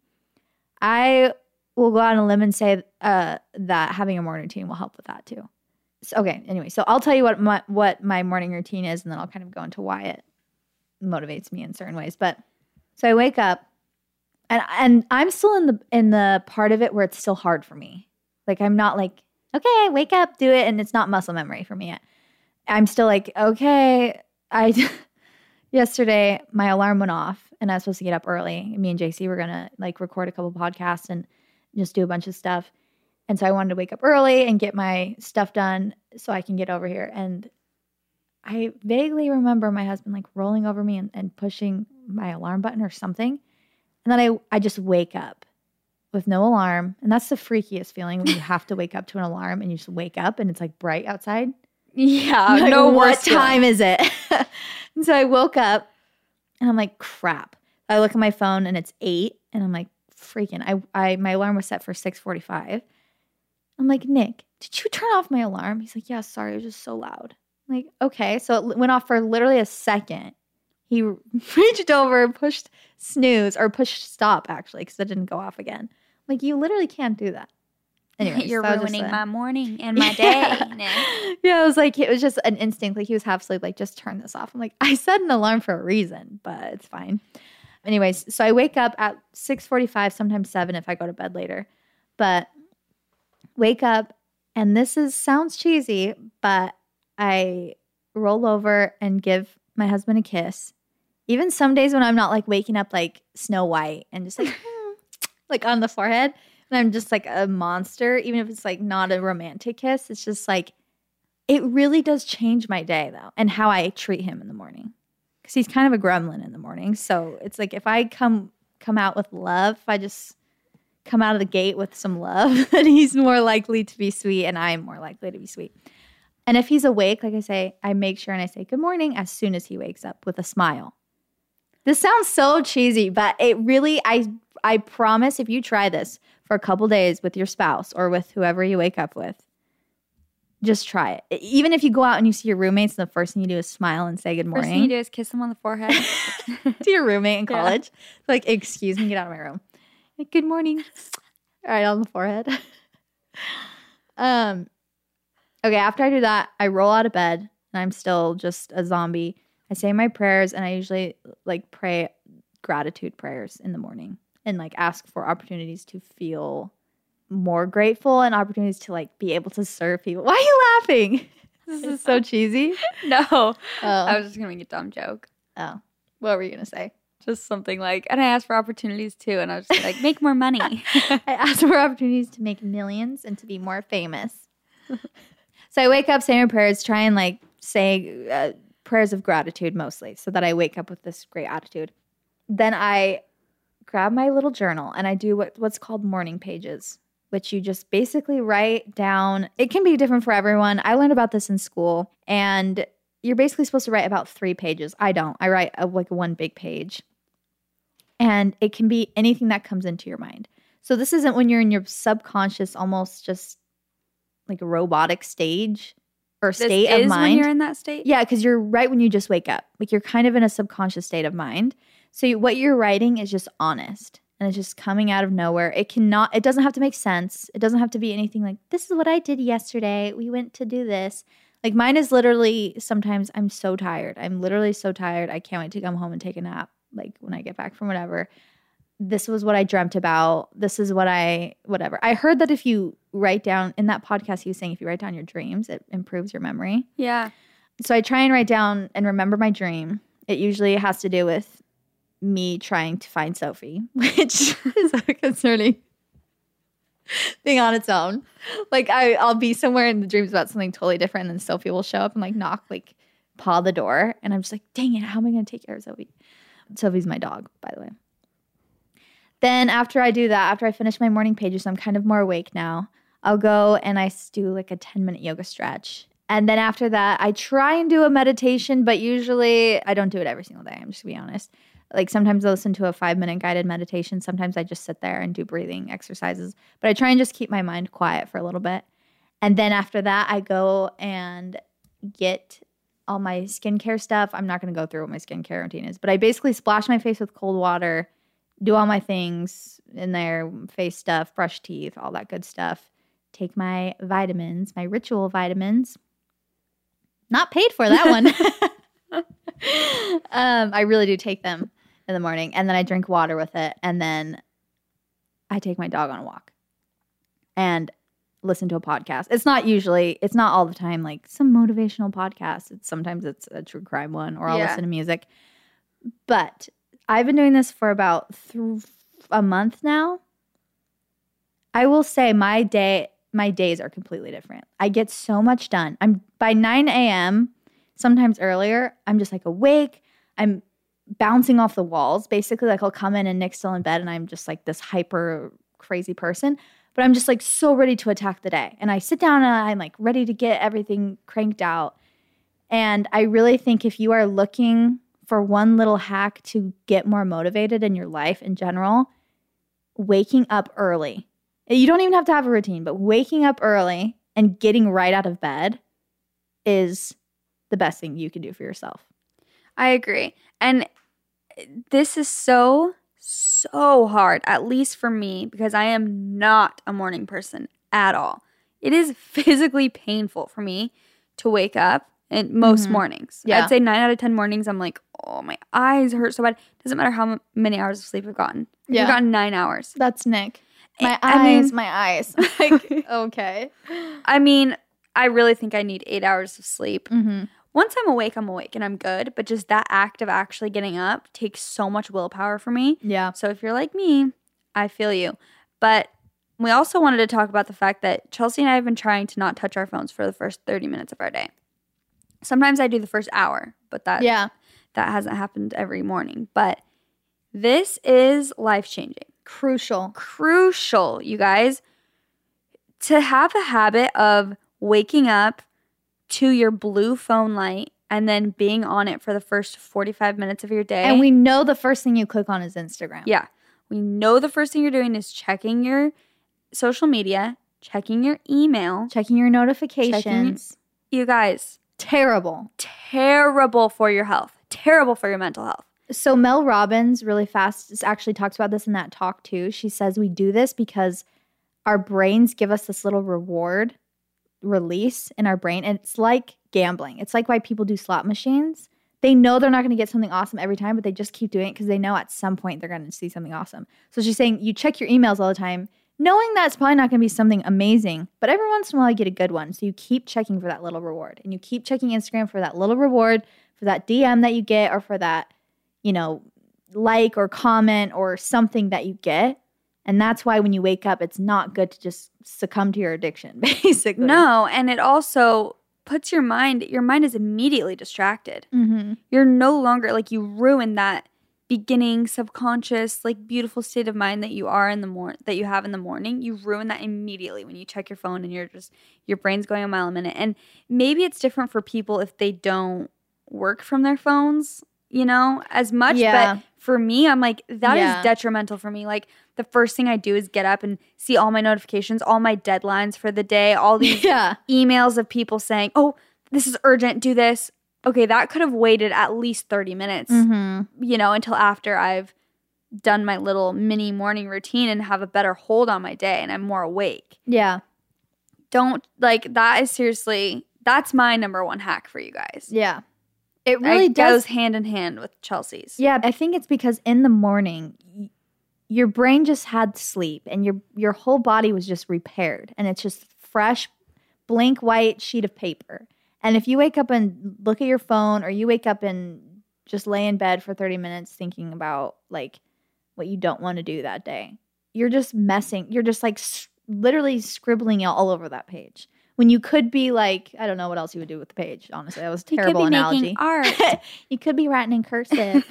I will go out on a limb and say uh, that having a morning routine will help with that too. So, okay, anyway, so I'll tell you what my, what my morning routine is, and then I'll kind of go into why it motivates me in certain ways. But so I wake up, and and I'm still in the in the part of it where it's still hard for me. Like I'm not like, okay, I wake up, do it, and it's not muscle memory for me yet. I'm still like, okay, I yesterday my alarm went off, and I was supposed to get up early. Me and J C were gonna like record a couple podcasts and just do a bunch of stuff. And so I wanted to wake up early and get my stuff done so I can get over here. And I vaguely remember my husband like rolling over me and, and pushing my alarm button or something. And then I, I just wake up with no alarm. And that's the freakiest feeling when you have to wake up to an alarm and you just wake up and it's like bright outside. Yeah, like, no what worse time feeling. is it? And so I woke up and I'm like, crap. I look at my phone and it's eight and I'm like, freaking, I, I my alarm was set for six forty-five. I'm like, Nick, did you turn off my alarm? He's like, yeah, sorry, it was just so loud. I'm like, okay. So it went off for literally a second. He reached over and pushed snooze or pushed stop, actually, because it didn't go off again. I'm like, you literally can't do that. Anyway, You're so ruining a, my morning and my day. Nick. Yeah, it was like, it was just an instinct. Like he was half asleep, like, just turn this off. I'm like, I set an alarm for a reason, but it's fine. Anyways, so I wake up at six forty-five, sometimes seven if I go to bed later. But wake up, and this is sounds cheesy, but I roll over and give my husband a kiss. Even some days when I'm not like waking up like Snow White and just like, hmm, like on the forehead, and I'm just like a monster, even if it's like not a romantic kiss, it's just like, it really does change my day though, and how I treat him in the morning. Because he's kind of a gremlin in the morning. So it's like if I come come out with love, if I just come out of the gate with some love, then he's more likely to be sweet and I'm more likely to be sweet. And if he's awake, like I say, I make sure and I say good morning as soon as he wakes up with a smile. This sounds so cheesy, but it really, I I promise if you try this for a couple days with your spouse or with whoever you wake up with, just try it. Even if you go out and you see your roommates and the first thing you do is smile and say good morning. First thing you do is kiss them on the forehead. To your roommate in college. Yeah. Like, excuse me, get out of my room. Like, good morning. All right, on the forehead. um. Okay, after I do that, I roll out of bed and I'm still just a zombie. I say my prayers and I usually like pray gratitude prayers in the morning and like ask for opportunities to feel more grateful and opportunities to like be able to serve people. Why are you laughing? This is so cheesy. No. Oh. I was just going to make a dumb joke. Oh. What were you going to say? Just something like, and I asked for opportunities too. And I was just like, make more money. I asked for opportunities to make millions and to be more famous. So I wake up, say my prayers, try and like say uh, prayers of gratitude mostly so that I wake up with this great attitude. Then I grab my little journal and I do what, what's called morning pages, which you just basically write down. It can be different for everyone. I learned about this in school, and you're basically supposed to write about three pages. I don't. I write a, like one big page, and it can be anything that comes into your mind. So this isn't when you're in your subconscious, almost just like a robotic stage or This state is of mind. when you're in that state? Yeah, because you're right when you just wake up. Like you're kind of in a subconscious state of mind. So you, what you're writing is just honest. And it's just coming out of nowhere. It cannot, it doesn't have to make sense. It doesn't have to be anything like, this is what I did yesterday. We went to do this. Like mine is literally, sometimes I'm so tired. I'm literally so tired. I can't wait to come home and take a nap. Like when I get back from whatever. This was what I dreamt about. This is what I, whatever. I heard that if you write down, in that podcast he was saying if you write down your dreams, it improves your memory. Yeah. So I try and write down and remember my dream. It usually has to do with me trying to find Sophie, which is a concerning thing on its own. Like I, I'll be somewhere in the dreams about something totally different, and then Sophie will show up and like knock, like paw the door, and I'm just like, dang it, how am I going to take care of Sophie? Sophie's my dog, by the way. Then after I do that, after I finish my morning pages, I'm kind of more awake now. I'll go and I do like a ten minute yoga stretch. And then after that, I try and do a meditation, but usually I don't do it every single day. I'm just gonna be honest. Like sometimes I listen to a five minute guided meditation. Sometimes I just sit there and do breathing exercises. But I try and just keep my mind quiet for a little bit. And then after that, I go and get all my skincare stuff. I'm not going to go through what my skincare routine is. But I basically splash my face with cold water, do all my things in there, face stuff, brush teeth, all that good stuff. Take my vitamins, my ritual vitamins. Not paid for that one. um, I really do take them in the morning, and then I drink water with it, and then I take my dog on a walk and listen to a podcast. It's not usually, it's not all the time like some motivational podcast. It's sometimes it's a true crime one, or I'll Yeah. listen to music. But I've been doing this for about th- a month now. I will say my day, my days are completely different. I get so much done. I'm by nine a.m., sometimes earlier, I'm just like awake. I'm bouncing off the walls. Basically, like I'll come in and Nick's still in bed and I'm just like this hyper crazy person. But I'm just like so ready to attack the day. And I sit down and I'm like ready to get everything cranked out. And I really think if you are looking for one little hack to get more motivated in your life in general, waking up early. You don't even have to have a routine, but waking up early and getting right out of bed is the best thing you can do for yourself. I agree. And this is so, so hard, at least for me, because I am not a morning person at all. It is physically painful for me to wake up in most mm-hmm. mornings. Yeah. I'd say nine out of ten mornings, I'm like, oh, my eyes hurt so bad. Doesn't matter how m- many hours of sleep I've gotten. Yeah. I've gotten nine hours. That's Nick. My I eyes, mean, my eyes. Like, okay. I mean, I really think I need eight hours of sleep. Mm-hmm. Once I'm awake, I'm awake and I'm good. But just that act of actually getting up takes so much willpower for me. Yeah. So if you're like me, I feel you. But we also wanted to talk about the fact that Chelsea and I have been trying to not touch our phones for the first thirty minutes of our day. Sometimes I do the first hour, but that, yeah. that hasn't happened every morning. But this is life-changing. Crucial. Crucial, you guys. To have a habit of waking up to your blue phone light and then being on it for the first forty-five minutes of your day. And we know the first thing you click on is Instagram. Yeah. We know the first thing you're doing is checking your social media, checking your email, checking your notifications. Checking, you guys. Terrible. Terrible for your health. Terrible for your mental health. So Mel Robbins, really fast, actually talks about this in that talk too. She says we do this because our brains give us this little reward release in our brain. And it's like gambling. It's like why people do slot machines. They know they're not going to get something awesome every time, but they just keep doing it because they know at some point they're going to see something awesome. So she's saying you check your emails all the time, knowing that it's probably not going to be something amazing, but every once in a while you get a good one. So you keep checking for that little reward. And you keep checking Instagram for that little reward, for that D M that you get, or for that, you know, like or comment or something that you get. And that's why when you wake up, it's not good to just succumb to your addiction, basically. No, and it also puts your mind, your mind is immediately distracted. Mm-hmm. You're no longer, like, you ruin that beginning subconscious, like, beautiful state of mind that you are in the mor- that you have in the morning. You ruin that immediately when you check your phone and you're just, your brain's going a mile a minute. And maybe it's different for people if they don't work from their phones, you know, as much. Yeah. But for me, I'm like, that Yeah. is detrimental for me. Like, the first thing I do is get up and see all my notifications, all my deadlines for the day, all these yeah. emails of people saying, oh, this is urgent, do this. Okay, that could have waited at least thirty minutes, Mm-hmm. you know, until after I've done my little mini morning routine and have a better hold on my day and I'm more awake. Yeah. Don't, like, that is seriously, that's my number one hack for you guys. Yeah. It really it does. goes hand in hand with Chelsea's. Yeah, I think it's because in the morning, y- your brain just had sleep and your your whole body was just repaired. And it's just fresh, blank white sheet of paper. And if you wake up and look at your phone or you wake up and just lay in bed for thirty minutes thinking about, like, what you don't want to do that day, you're just messing. You're just, like, s- literally scribbling all over that page. When you could be, like, I don't know what else you would do with the page, honestly. That was a terrible you could be analogy. making art. You could be writing in cursive.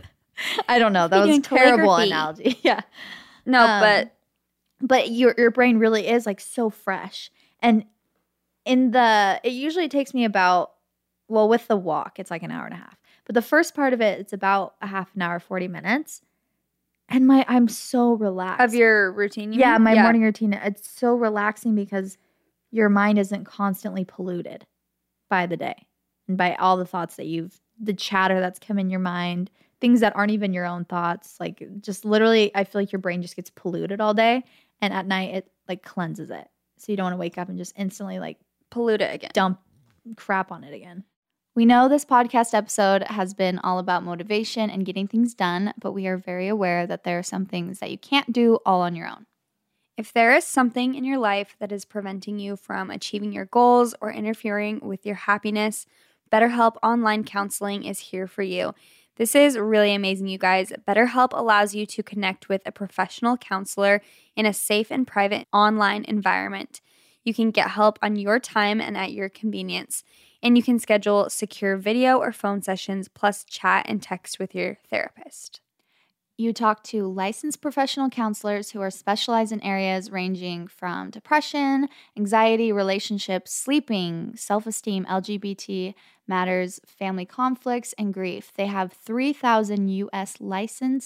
I don't know. That Be was a doing terrible calligraphy. analogy. Yeah. No, Um, but But your your brain really is, like, so fresh. And in the it usually takes me about, well, with the walk, it's like an hour and a half. But the first part of it, it's about a half an hour, forty minutes. And my I'm so relaxed. of your routine, you Yeah, mean? my morning routine. It's so relaxing because your mind isn't constantly polluted by the day and by all the thoughts that you've, the chatter that's come in your mind, things that aren't even your own thoughts. Like, just literally, I feel like your brain just gets polluted all day. And at night, it, like, cleanses it. So you don't want to wake up and just instantly, like, Pollute it again. dump crap on it again. We know this podcast episode has been all about motivation and getting things done, but we are very aware that there are some things that you can't do all on your own. If there is something in your life that is preventing you from achieving your goals or interfering with your happiness, BetterHelp Online Counseling is here for you. This is really amazing, you guys. BetterHelp allows you to connect with a professional counselor in a safe and private online environment. You can get help on your time and at your convenience. And you can schedule secure video or phone sessions, plus chat and text with your therapist. You talk to licensed professional counselors who are specialized in areas ranging from depression, anxiety, relationships, sleeping, self-esteem, L G B T matters, family conflicts, and grief. They have three thousand U S licensed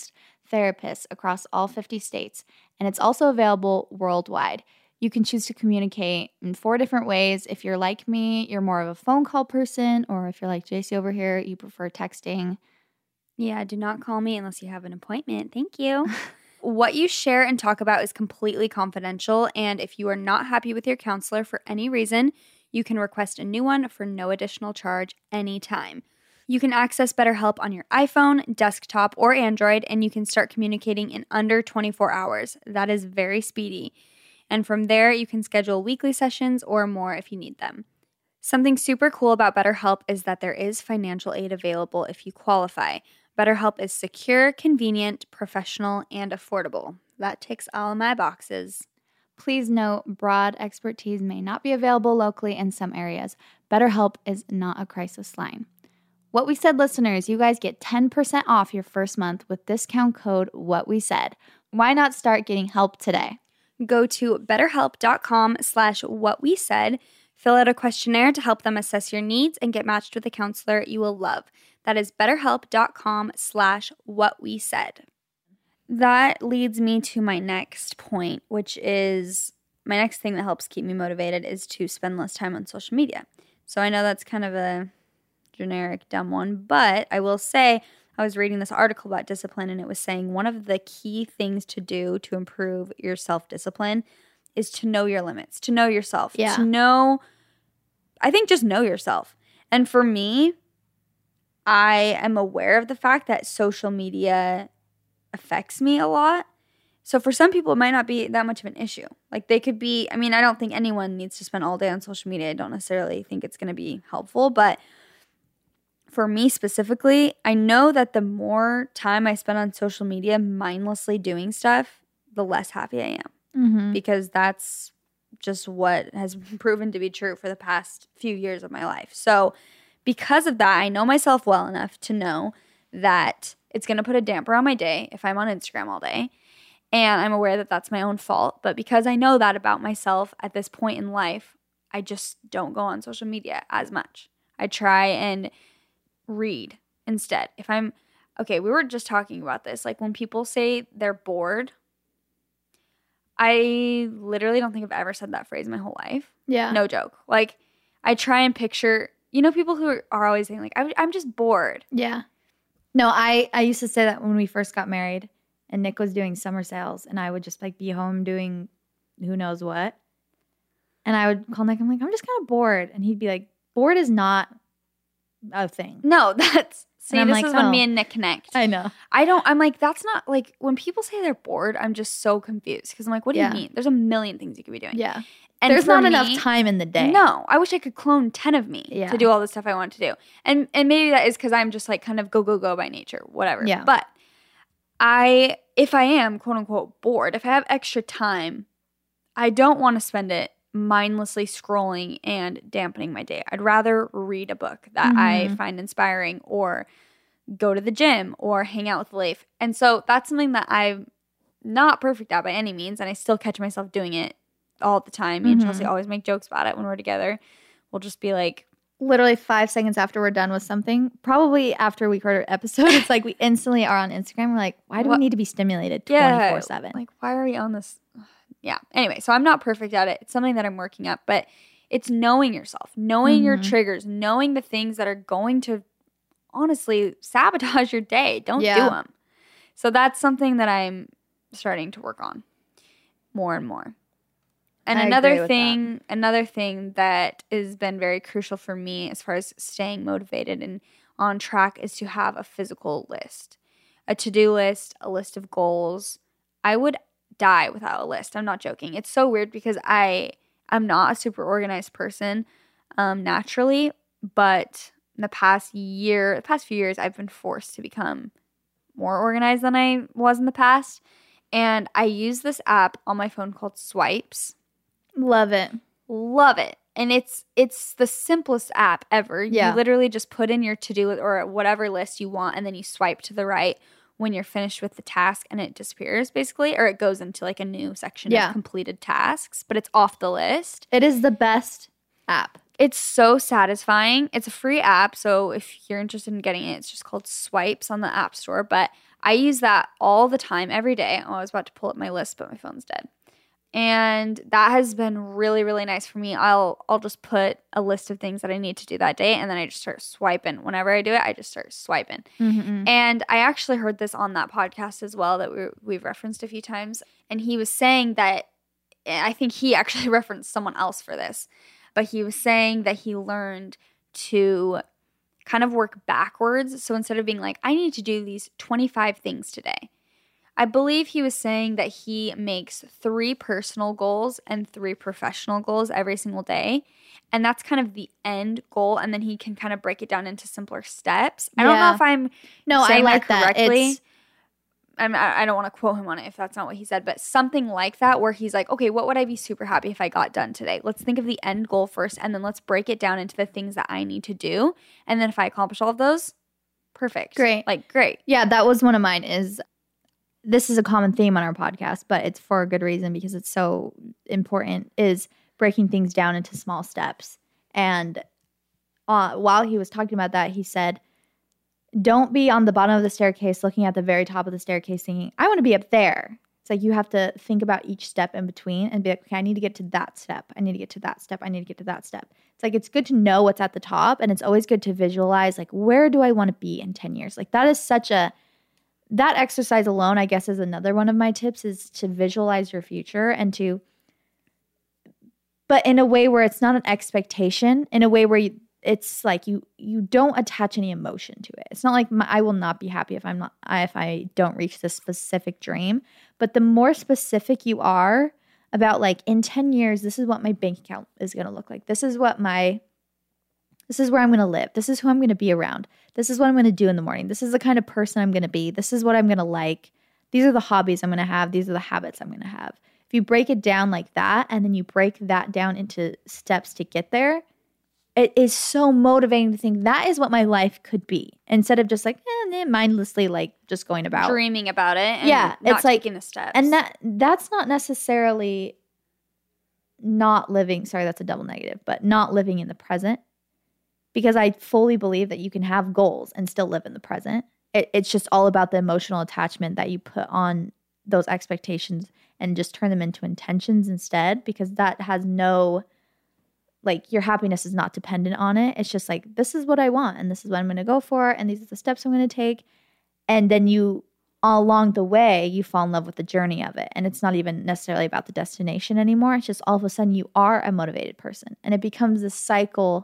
therapists across all fifty states, and it's also available worldwide. You can choose to communicate in four different ways. If you're like me, you're more of a phone call person, or if you're like J C over here, you prefer texting. Yeah, do not call me unless you have an appointment. Thank you. What you share and talk about is completely confidential, and if you are not happy with your counselor for any reason, you can request a new one for no additional charge anytime. You can access BetterHelp on your iPhone, desktop, or Android, and you can start communicating in under twenty-four hours. That is very speedy. And from there, you can schedule weekly sessions or more if you need them. Something super cool about BetterHelp is that there is financial aid available if you qualify. BetterHelp is secure, convenient, professional, and affordable. That ticks all of my boxes. Please note, broad expertise may not be available locally in some areas. BetterHelp is not a crisis line. What We Said listeners, you guys get ten percent off your first month with discount code What We Said. Why not start getting help today? Go to betterhelp.com slash what we said. Fill out a questionnaire to help them assess your needs and get matched with a counselor you will love. That is betterhelp.com slash what we said. That leads me to my next point, which is my next thing that helps keep me motivated is to spend less time on social media. So I know that's kind of a generic, dumb one, but I will say I was reading this article about discipline, and it was saying one of the key things to do to improve your self-discipline is to know your limits, to know yourself, Yeah. to know, I think just know yourself. And for me, I am aware of the fact that social media affects me a lot. So for some people, it might not be that much of an issue. Like they could be, I mean, I don't think anyone needs to spend all day on social media. I don't necessarily think it's going to be helpful, but for me specifically, I know that the more time I spend on social media mindlessly doing stuff, the less happy I am. Mm-hmm. Because that's just what has proven to be true for the past few years of my life. So because of that, I know myself well enough to know that it's going to put a damper on my day if I'm on Instagram all day. And I'm aware that that's my own fault. But because I know that about myself at this point in life, I just don't go on social media as much. I try and read instead. If I'm, okay, we were just talking about this. Like when people say they're bored, I literally don't think I've ever said that phrase in my whole life. Yeah. No joke. Like I try and picture, you know, people who are, are always saying like, I'm, I'm just bored. Yeah. No, I, I used to say that when we first got married and Nick was doing summer sales and I would just like be home doing who knows what. And I would call Nick, I'm like, I'm just kind of bored. And he'd be like, bored is not a thing. No, that's, see, I'm this like, is when oh. me and Nick connect. I know. I don't, I'm like, that's not like, when people say they're bored, I'm just so confused. Because I'm like, what do Yeah. you mean? There's a million things you could be doing. Yeah. And There's for not me, enough time in the day. No, I wish I could clone ten of me Yeah. to do all the stuff I want to do. And and maybe that is because I'm just like kind of go, go, go by nature, whatever. Yeah. But I, if I am quote unquote bored, if I have extra time, I don't want to spend it mindlessly scrolling and dampening my day. I'd rather read a book that Mm-hmm. I find inspiring or go to the gym or hang out with Leif. And so that's something that I'm not perfect at by any means. And I still catch myself doing it all the time. Me and Mhm. Chelsea always make jokes about it when we're together. We'll just be like, Literally five seconds after we're done with something, probably after we record an episode, it's like we instantly are on Instagram. We're like, why do What? we need to be stimulated yeah, twenty-four seven? like, why are we on this? Yeah. Anyway, so I'm not perfect at it. It's something that I'm working up, but it's knowing yourself, knowing your Mhm. triggers, knowing the things that are going to honestly sabotage your day. Don't Yeah. do them. So that's something that I'm starting to work on more and more. And I agree another with thing, another thing that has been very crucial for me as far as staying motivated and on track is to have a physical list, a to-do list, a list of goals. I would die without a list. I'm not joking. It's so weird because I I'm not a super organized person um, naturally, but in the past year, the past few years, I've been forced to become more organized than I was in the past. And I use this app on my phone called Swipes. Love it. Love it. And it's it's the simplest app ever. Yeah. You literally just put in your to-do list or whatever list you want, and then you swipe to the right when you're finished with the task, and it disappears basically, or it goes into like a new section Yeah. of completed tasks, but it's off the list. It is the best app. It's so satisfying. It's a free app, so if you're interested in getting it, it's just called Swipes on the App Store. But I use that all the time, every day. Oh, I was about to pull up my list, but my phone's dead. And that has been really, really nice for me. I'll I'll just put a list of things that I need to do that day, and then I just start swiping. Whenever I do it, I just start swiping. Mm-hmm. And I actually heard this on that podcast as well that we we've referenced a few times. And he was saying that, I think he actually referenced someone else for this, but he was saying that he learned to kind of work backwards. So instead of being like, I need to do these twenty-five things today, I believe he was saying that he makes three personal goals and three professional goals every single day. And that's kind of the end goal. And then he can kind of break it down into simpler steps. I don't know Yeah. if I'm No, saying I like that that. correctly. It's I'm, I I don't want to quote him on it if that's not what he said, but something like that where he's like, okay, what would I be super happy if I got done today? Let's think of the end goal first, and then let's break it down into the things that I need to do. And then if I accomplish all of those, perfect. Great. Like, great. Yeah, that was one of mine. Is this is a common theme on our podcast, but it's for a good reason because it's so important, is breaking things down into small steps. And uh, while he was talking about that, he said, don't be on the bottom of the staircase looking at the very top of the staircase thinking, I want to be up there. It's like you have to think about each step in between and be like, okay, I need to get to that step. I need to get to that step. I need to get to that step. It's like, it's good to know what's at the top, and it's always good to visualize, like, where do I want to be in ten years? Like, that is such a, that exercise alone, I guess, is another one of my tips, is to visualize your future and to, but in a way where it's not an expectation, in a way where you, it's like you you don't attach any emotion to it. It's not like my, I will not be happy if I'm not if I don't reach this specific dream. But the more specific you are about, like, in ten years, this is what my bank account is going to look like. This is what my this is where I'm going to live. This is who I'm going to be around. This is what I'm going to do in the morning. This is the kind of person I'm going to be. This is what I'm going to like. These are the hobbies I'm going to have. These are the habits I'm going to have. If you break it down like that, and then you break that down into steps to get there, it is so motivating to think that is what my life could be, instead of just like eh, mindlessly like just going about Dreaming about it and yeah, not it's like, taking the steps. and that that's not necessarily not living. Sorry, that's a double negative, but not living in the present, because I fully believe that you can have goals and still live in the present. It, it's just all about the emotional attachment that you put on those expectations and just turn them into intentions instead, because that has no, like, your happiness is not dependent on it. It's just like, this is what I want, and this is what I'm going to go for, and these are the steps I'm going to take. And then you, all along the way, you fall in love with the journey of it. And it's not even necessarily about the destination anymore. It's just all of a sudden you are a motivated person. And it becomes this cycle.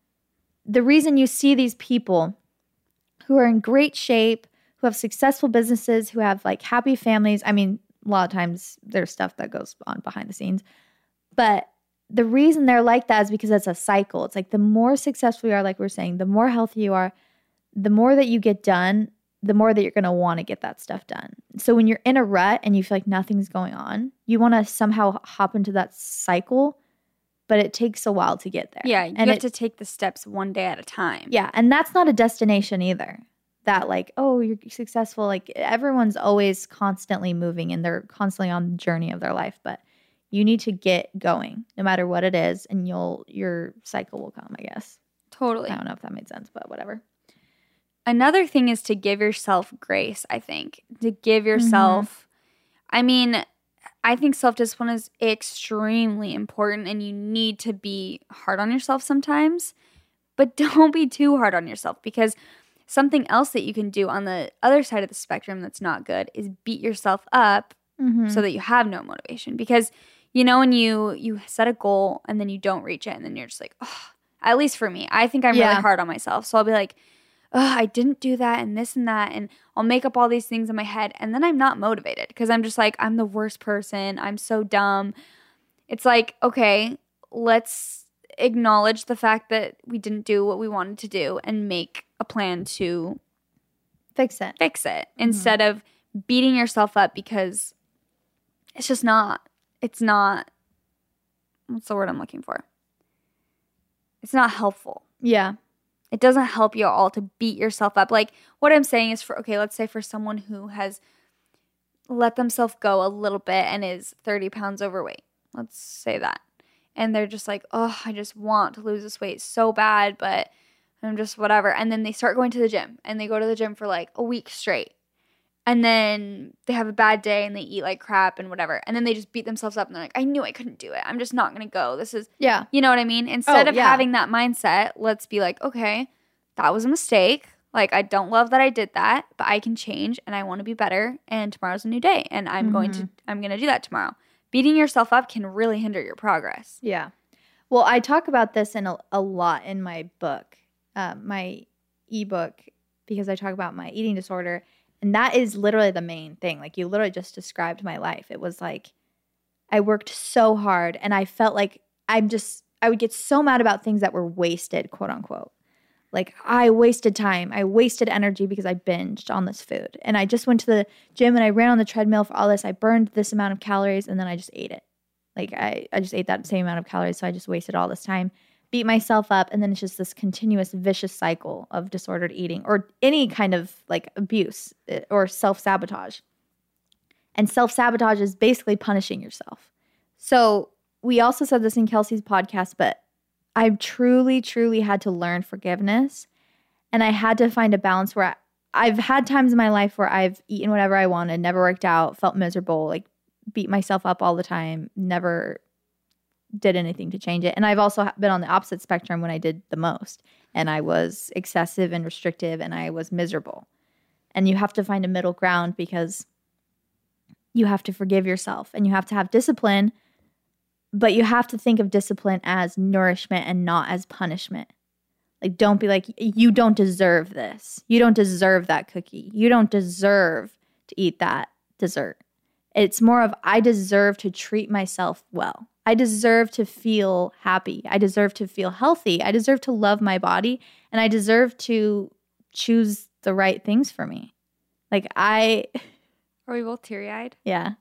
The reason you see these people who are in great shape, who have successful businesses, who have, like, happy families. I mean, a lot of times there's stuff that goes on behind the scenes. But the reason they're like that is because it's a cycle. It's like the more successful you are, like we we're saying, the more healthy you are, the more that you get done, the more that you're going to want to get that stuff done. So when you're in a rut and you feel like nothing's going on, you want to somehow hop into that cycle, but it takes a while to get there. yeah, you and have it, to take the steps one day at a time. Yeah, and that's not a destination either. That, like, oh, you're successful. Like, everyone's always constantly moving and they're constantly on the journey of their life, but you need to get going no matter what it is, and you'll your cycle will come, I guess. Totally. I don't know if that made sense, but whatever. Another thing is to give yourself grace, I think. To give yourself, mm-hmm. I mean, I think self-discipline is extremely important, and you need to be hard on yourself sometimes, but don't be too hard on yourself, because something else that you can do on the other side of the spectrum that's not good is beat yourself up Mm-hmm. so that you have no motivation. Because, you know, when you, you set a goal and then you don't reach it, and then you're just like, oh, at least for me, I think I'm Yeah. really hard on myself. So I'll be like, oh, I didn't do that and this and that. And I'll make up all these things in my head. And then I'm not motivated because I'm just like, I'm the worst person. I'm so dumb. It's like, okay, let's acknowledge the fact that we didn't do what we wanted to do and make a plan to Fix it. fix it mm-hmm. instead of beating yourself up, because it's just not, it's not, what's the word I'm looking for? It's not helpful. Yeah. It doesn't help you at all to beat yourself up. Like, what I'm saying is, for, okay, let's say for someone who has let themselves go a little bit and is thirty pounds overweight. Let's say that. And they're just like, oh, I just want to lose this weight so bad, but I'm just whatever. And then they start going to the gym, and they go to the gym for like a week straight. and then they have a bad day and they eat like crap and whatever. And then they just beat themselves up and they're like, I knew I couldn't do it. I'm just not going to go. This is, Yeah. you know what I mean? Instead Oh, of yeah. having that mindset, let's be like, okay, that was a mistake. Like, I don't love that I did that, but I can change and I want to be better. And tomorrow's a new day. And I'm going to, I'm going to do that tomorrow. Beating yourself up can really hinder your progress. Yeah. Well, I talk about this in a, a lot in my book, uh, my ebook, because I talk about my eating disorder. And that is literally the main thing. Like, you literally just described my life. It was like I worked so hard and I felt like I'm just, I would get so mad about things that were wasted, quote unquote. Like, I wasted time. I wasted energy because I binged on this food. And I just went to the gym and I ran on the treadmill for all this. I burned this amount of calories and then I just ate it. Like, I, I just ate that same amount of calories. So I just wasted all this time, beat myself up. And then it's just this continuous vicious cycle of disordered eating or any kind of like abuse or self-sabotage. And self-sabotage is basically punishing yourself. So we also said this in Kelsey's podcast, but I've truly, truly had to learn forgiveness. And I had to find a balance where I, I've had times in my life where I've eaten whatever I wanted, never worked out, felt miserable, like beat myself up all the time, never did anything to change it. And I've also been on the opposite spectrum when I did the most. And I was excessive and restrictive and I was miserable. And you have to find a middle ground because you have to forgive yourself and you have to have discipline. But you have to think of discipline as nourishment and not as punishment. Like, don't be like, you don't deserve this. You don't deserve that cookie. You don't deserve to eat that dessert. It's more of, I deserve to treat myself well. I deserve to feel happy. I deserve to feel healthy. I deserve to love my body. And I deserve to choose the right things for me. Like, I... Are we both teary-eyed? Yeah.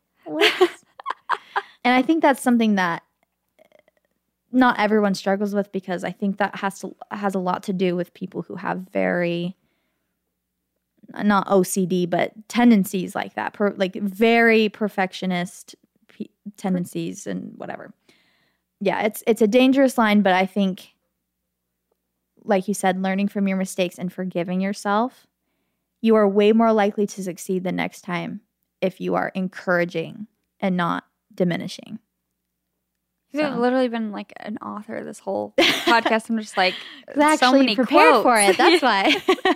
And I think that's something that not everyone struggles with because I think that has to has a lot to do with people who have very, not O C D, but tendencies like that, per, like very perfectionist p- tendencies and whatever. Yeah, it's it's a dangerous line, but I think, like you said, learning from your mistakes and forgiving yourself, you are way more likely to succeed the next time if you are encouraging and not diminishing. You've So. literally been like an author this whole podcast. I'm just like, I actually so many prepared quotes. for it. That's why.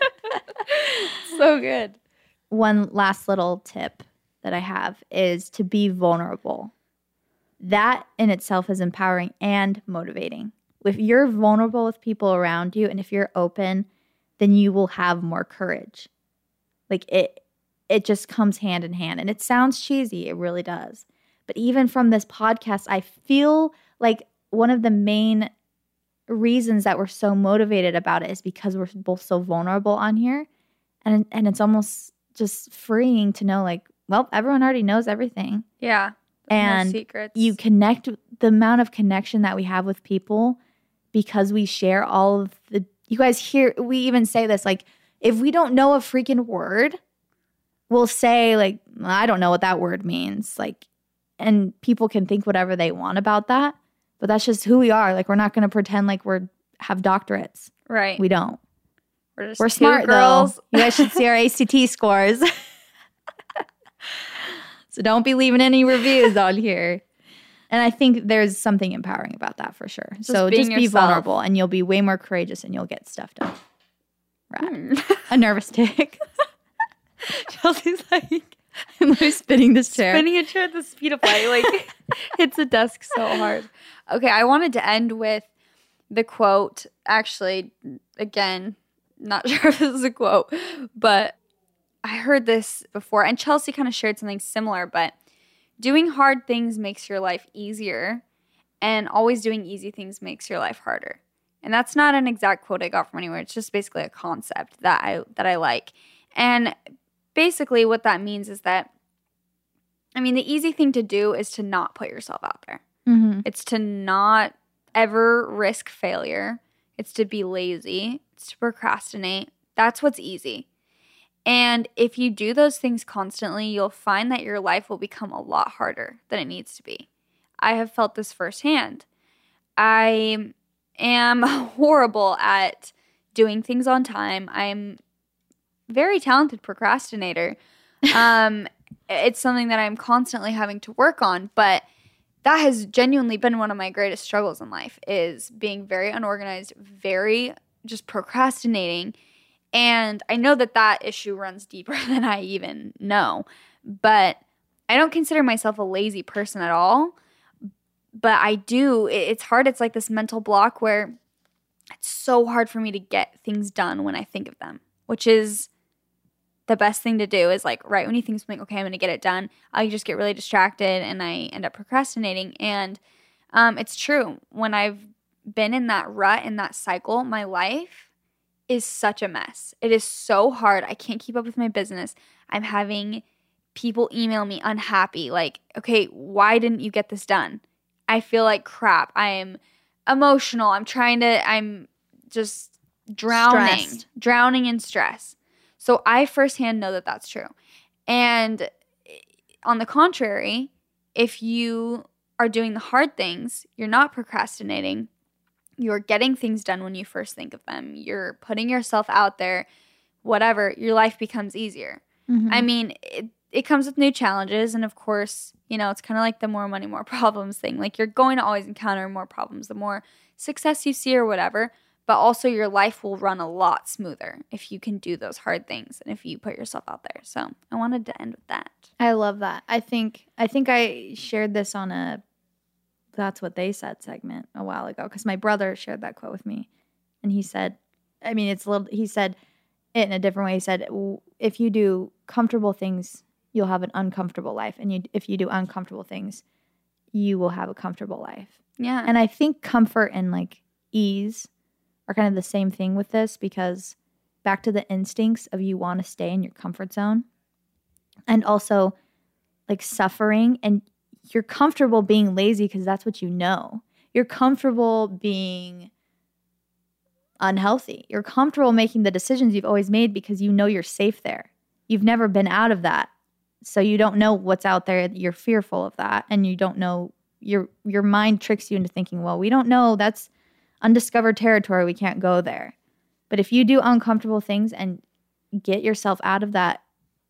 So good. One last little tip that I have is to be vulnerable. That in itself is empowering and motivating. If you're vulnerable with people around you and if you're open, then you will have more courage. Like it, it just comes hand in hand. And it sounds cheesy. It really does. But even from this podcast, I feel like one of the main reasons that we're so motivated about it is because we're both so vulnerable on here. And and it's almost just freeing to know, like, well, everyone already knows everything. Yeah. And no secrets. you connect, the amount of connection that we have with people because we share all of the, you guys hear, we even say this, like, if we don't know a freaking word, we'll say, like, I don't know what that word means. Like, and people can think whatever they want about that, but that's just who we are. Like, we're not going to pretend like we're have doctorates. Right. We don't. We're just We're two smart girls. though. You guys should see our A C T scores. So don't be leaving any reviews on here. And I think there's something empowering about that for sure. Just so being just be yourself. vulnerable and you'll be way more courageous and you'll get stuff done. Right. Hmm. A nervous tick. Chelsea's like, I'm literally spinning this chair. Spinning a chair at the speed of light, like hits the desk so hard. Okay, I wanted to end with the quote. Actually, again, not sure if this is a quote, but I heard this before, and Chelsea kind of shared something similar, but doing hard things makes your life easier, and always doing easy things makes your life harder. And that's not an exact quote I got from anywhere. It's just basically a concept that I that I like. And basically what that means is that, I mean, the easy thing to do is to not put yourself out there. Mm-hmm. It's to not ever risk failure. It's to be lazy. It's to procrastinate. That's what's easy. And if you do those things constantly, you'll find that your life will become a lot harder than it needs to be. I have felt this firsthand. I am horrible at doing things on time. I'm very talented procrastinator, Um, it's something that I'm constantly having to work on, but that has genuinely been one of my greatest struggles in life, is being very unorganized, very just procrastinating. And I know that that issue runs deeper than I even know, but I don't consider myself a lazy person at all. But I do, it's hard. It's like this mental block where it's so hard for me to get things done when I think of them, which is the best thing to do, is like right when you think something, okay, I'm going to get it done, I just get really distracted and I end up procrastinating. And um, it's true. When I've been in that rut, in that cycle, my life is such a mess. It is so hard. I can't keep up with my business. I'm having people email me unhappy, like, okay, why didn't you get this done? I feel like crap. I am emotional. I'm trying to, I'm just drowning, Stressed. drowning in stress. So I firsthand know that that's true. And on the contrary, if you are doing the hard things, you're not procrastinating, you're getting things done when you first think of them, you're putting yourself out there, whatever, your life becomes easier. Mm-hmm. I mean, it, it comes with new challenges. And of course, you know, it's kind of like the more money, more problems thing. Like, you're going to always encounter more problems, the more success you see or whatever. But also your life will run a lot smoother if you can do those hard things and if you put yourself out there. So I wanted to end with that. I love that. I think I think I shared this on a That's What They Said segment a while ago, because my brother shared that quote with me. And he said, I mean, it's a little, he said it in a different way. He said, if you do comfortable things, you'll have an uncomfortable life. And you, if you do uncomfortable things, you will have a comfortable life. Yeah. And I think comfort and like ease are kind of the same thing with this, because back to the instincts of you want to stay in your comfort zone, and also like suffering, and you're comfortable being lazy because that's what you know. You're comfortable being unhealthy. You're comfortable making the decisions you've always made because you know you're safe there. You've never been out of that. So you don't know what's out there. You're fearful of that, and you don't know, your your mind tricks you into thinking, well, we don't know, that's undiscovered territory, we can't go there. But if you do uncomfortable things and get yourself out of that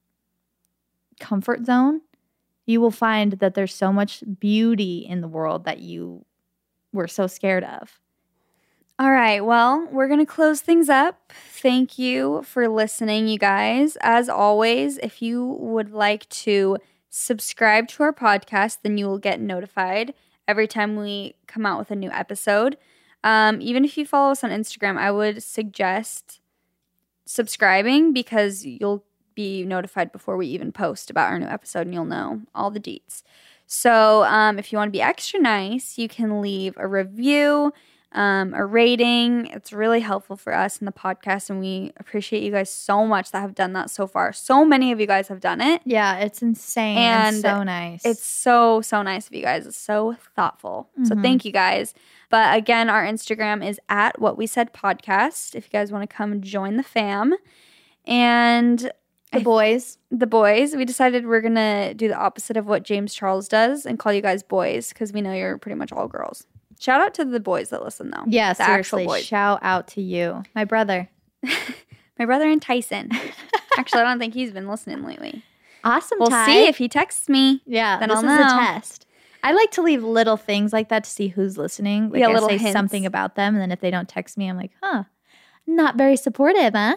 comfort zone, you will find that there's so much beauty in the world that you were so scared of. All right. Well, we're going to close things up. Thank you for listening, you guys. As always, if you would like to subscribe to our podcast, then you will get notified every time we come out with a new episode. Um, even if you follow us on Instagram, I would suggest subscribing, because you'll be notified before we even post about our new episode, and you'll know all the deets. So um, if you want to be extra nice, you can leave a review, um, a rating. It's really helpful for us in the podcast, and we appreciate you guys so much that have done that so far. So many of you guys have done it. Yeah, it's insane and, and so nice. It's so, so nice of you guys. It's so thoughtful. Mm-hmm. So thank you guys. But again, our Instagram is at What We Said Podcast, if you guys want to come and join the fam. And the boys. I, the boys. We decided we're going to do the opposite of what James Charles does and call you guys boys, because we know you're pretty much all girls. Shout out to the boys that listen, though. Yeah, the seriously. Actual boys. Shout out to you. My brother. My brother and Tyson. Actually, I don't think he's been listening lately. Awesome, We'll Ty. see if he texts me. Yeah, then this I'll is know. a test. I like to leave little things like that to see who's listening. Like, yeah, I little say hints. something about them, and then if they don't text me, I'm like, huh, not very supportive, huh?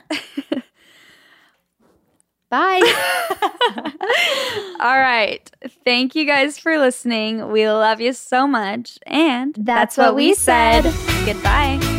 Bye. All right. Thank you guys for listening. We love you so much. And That's, that's what, what we said. said. Goodbye.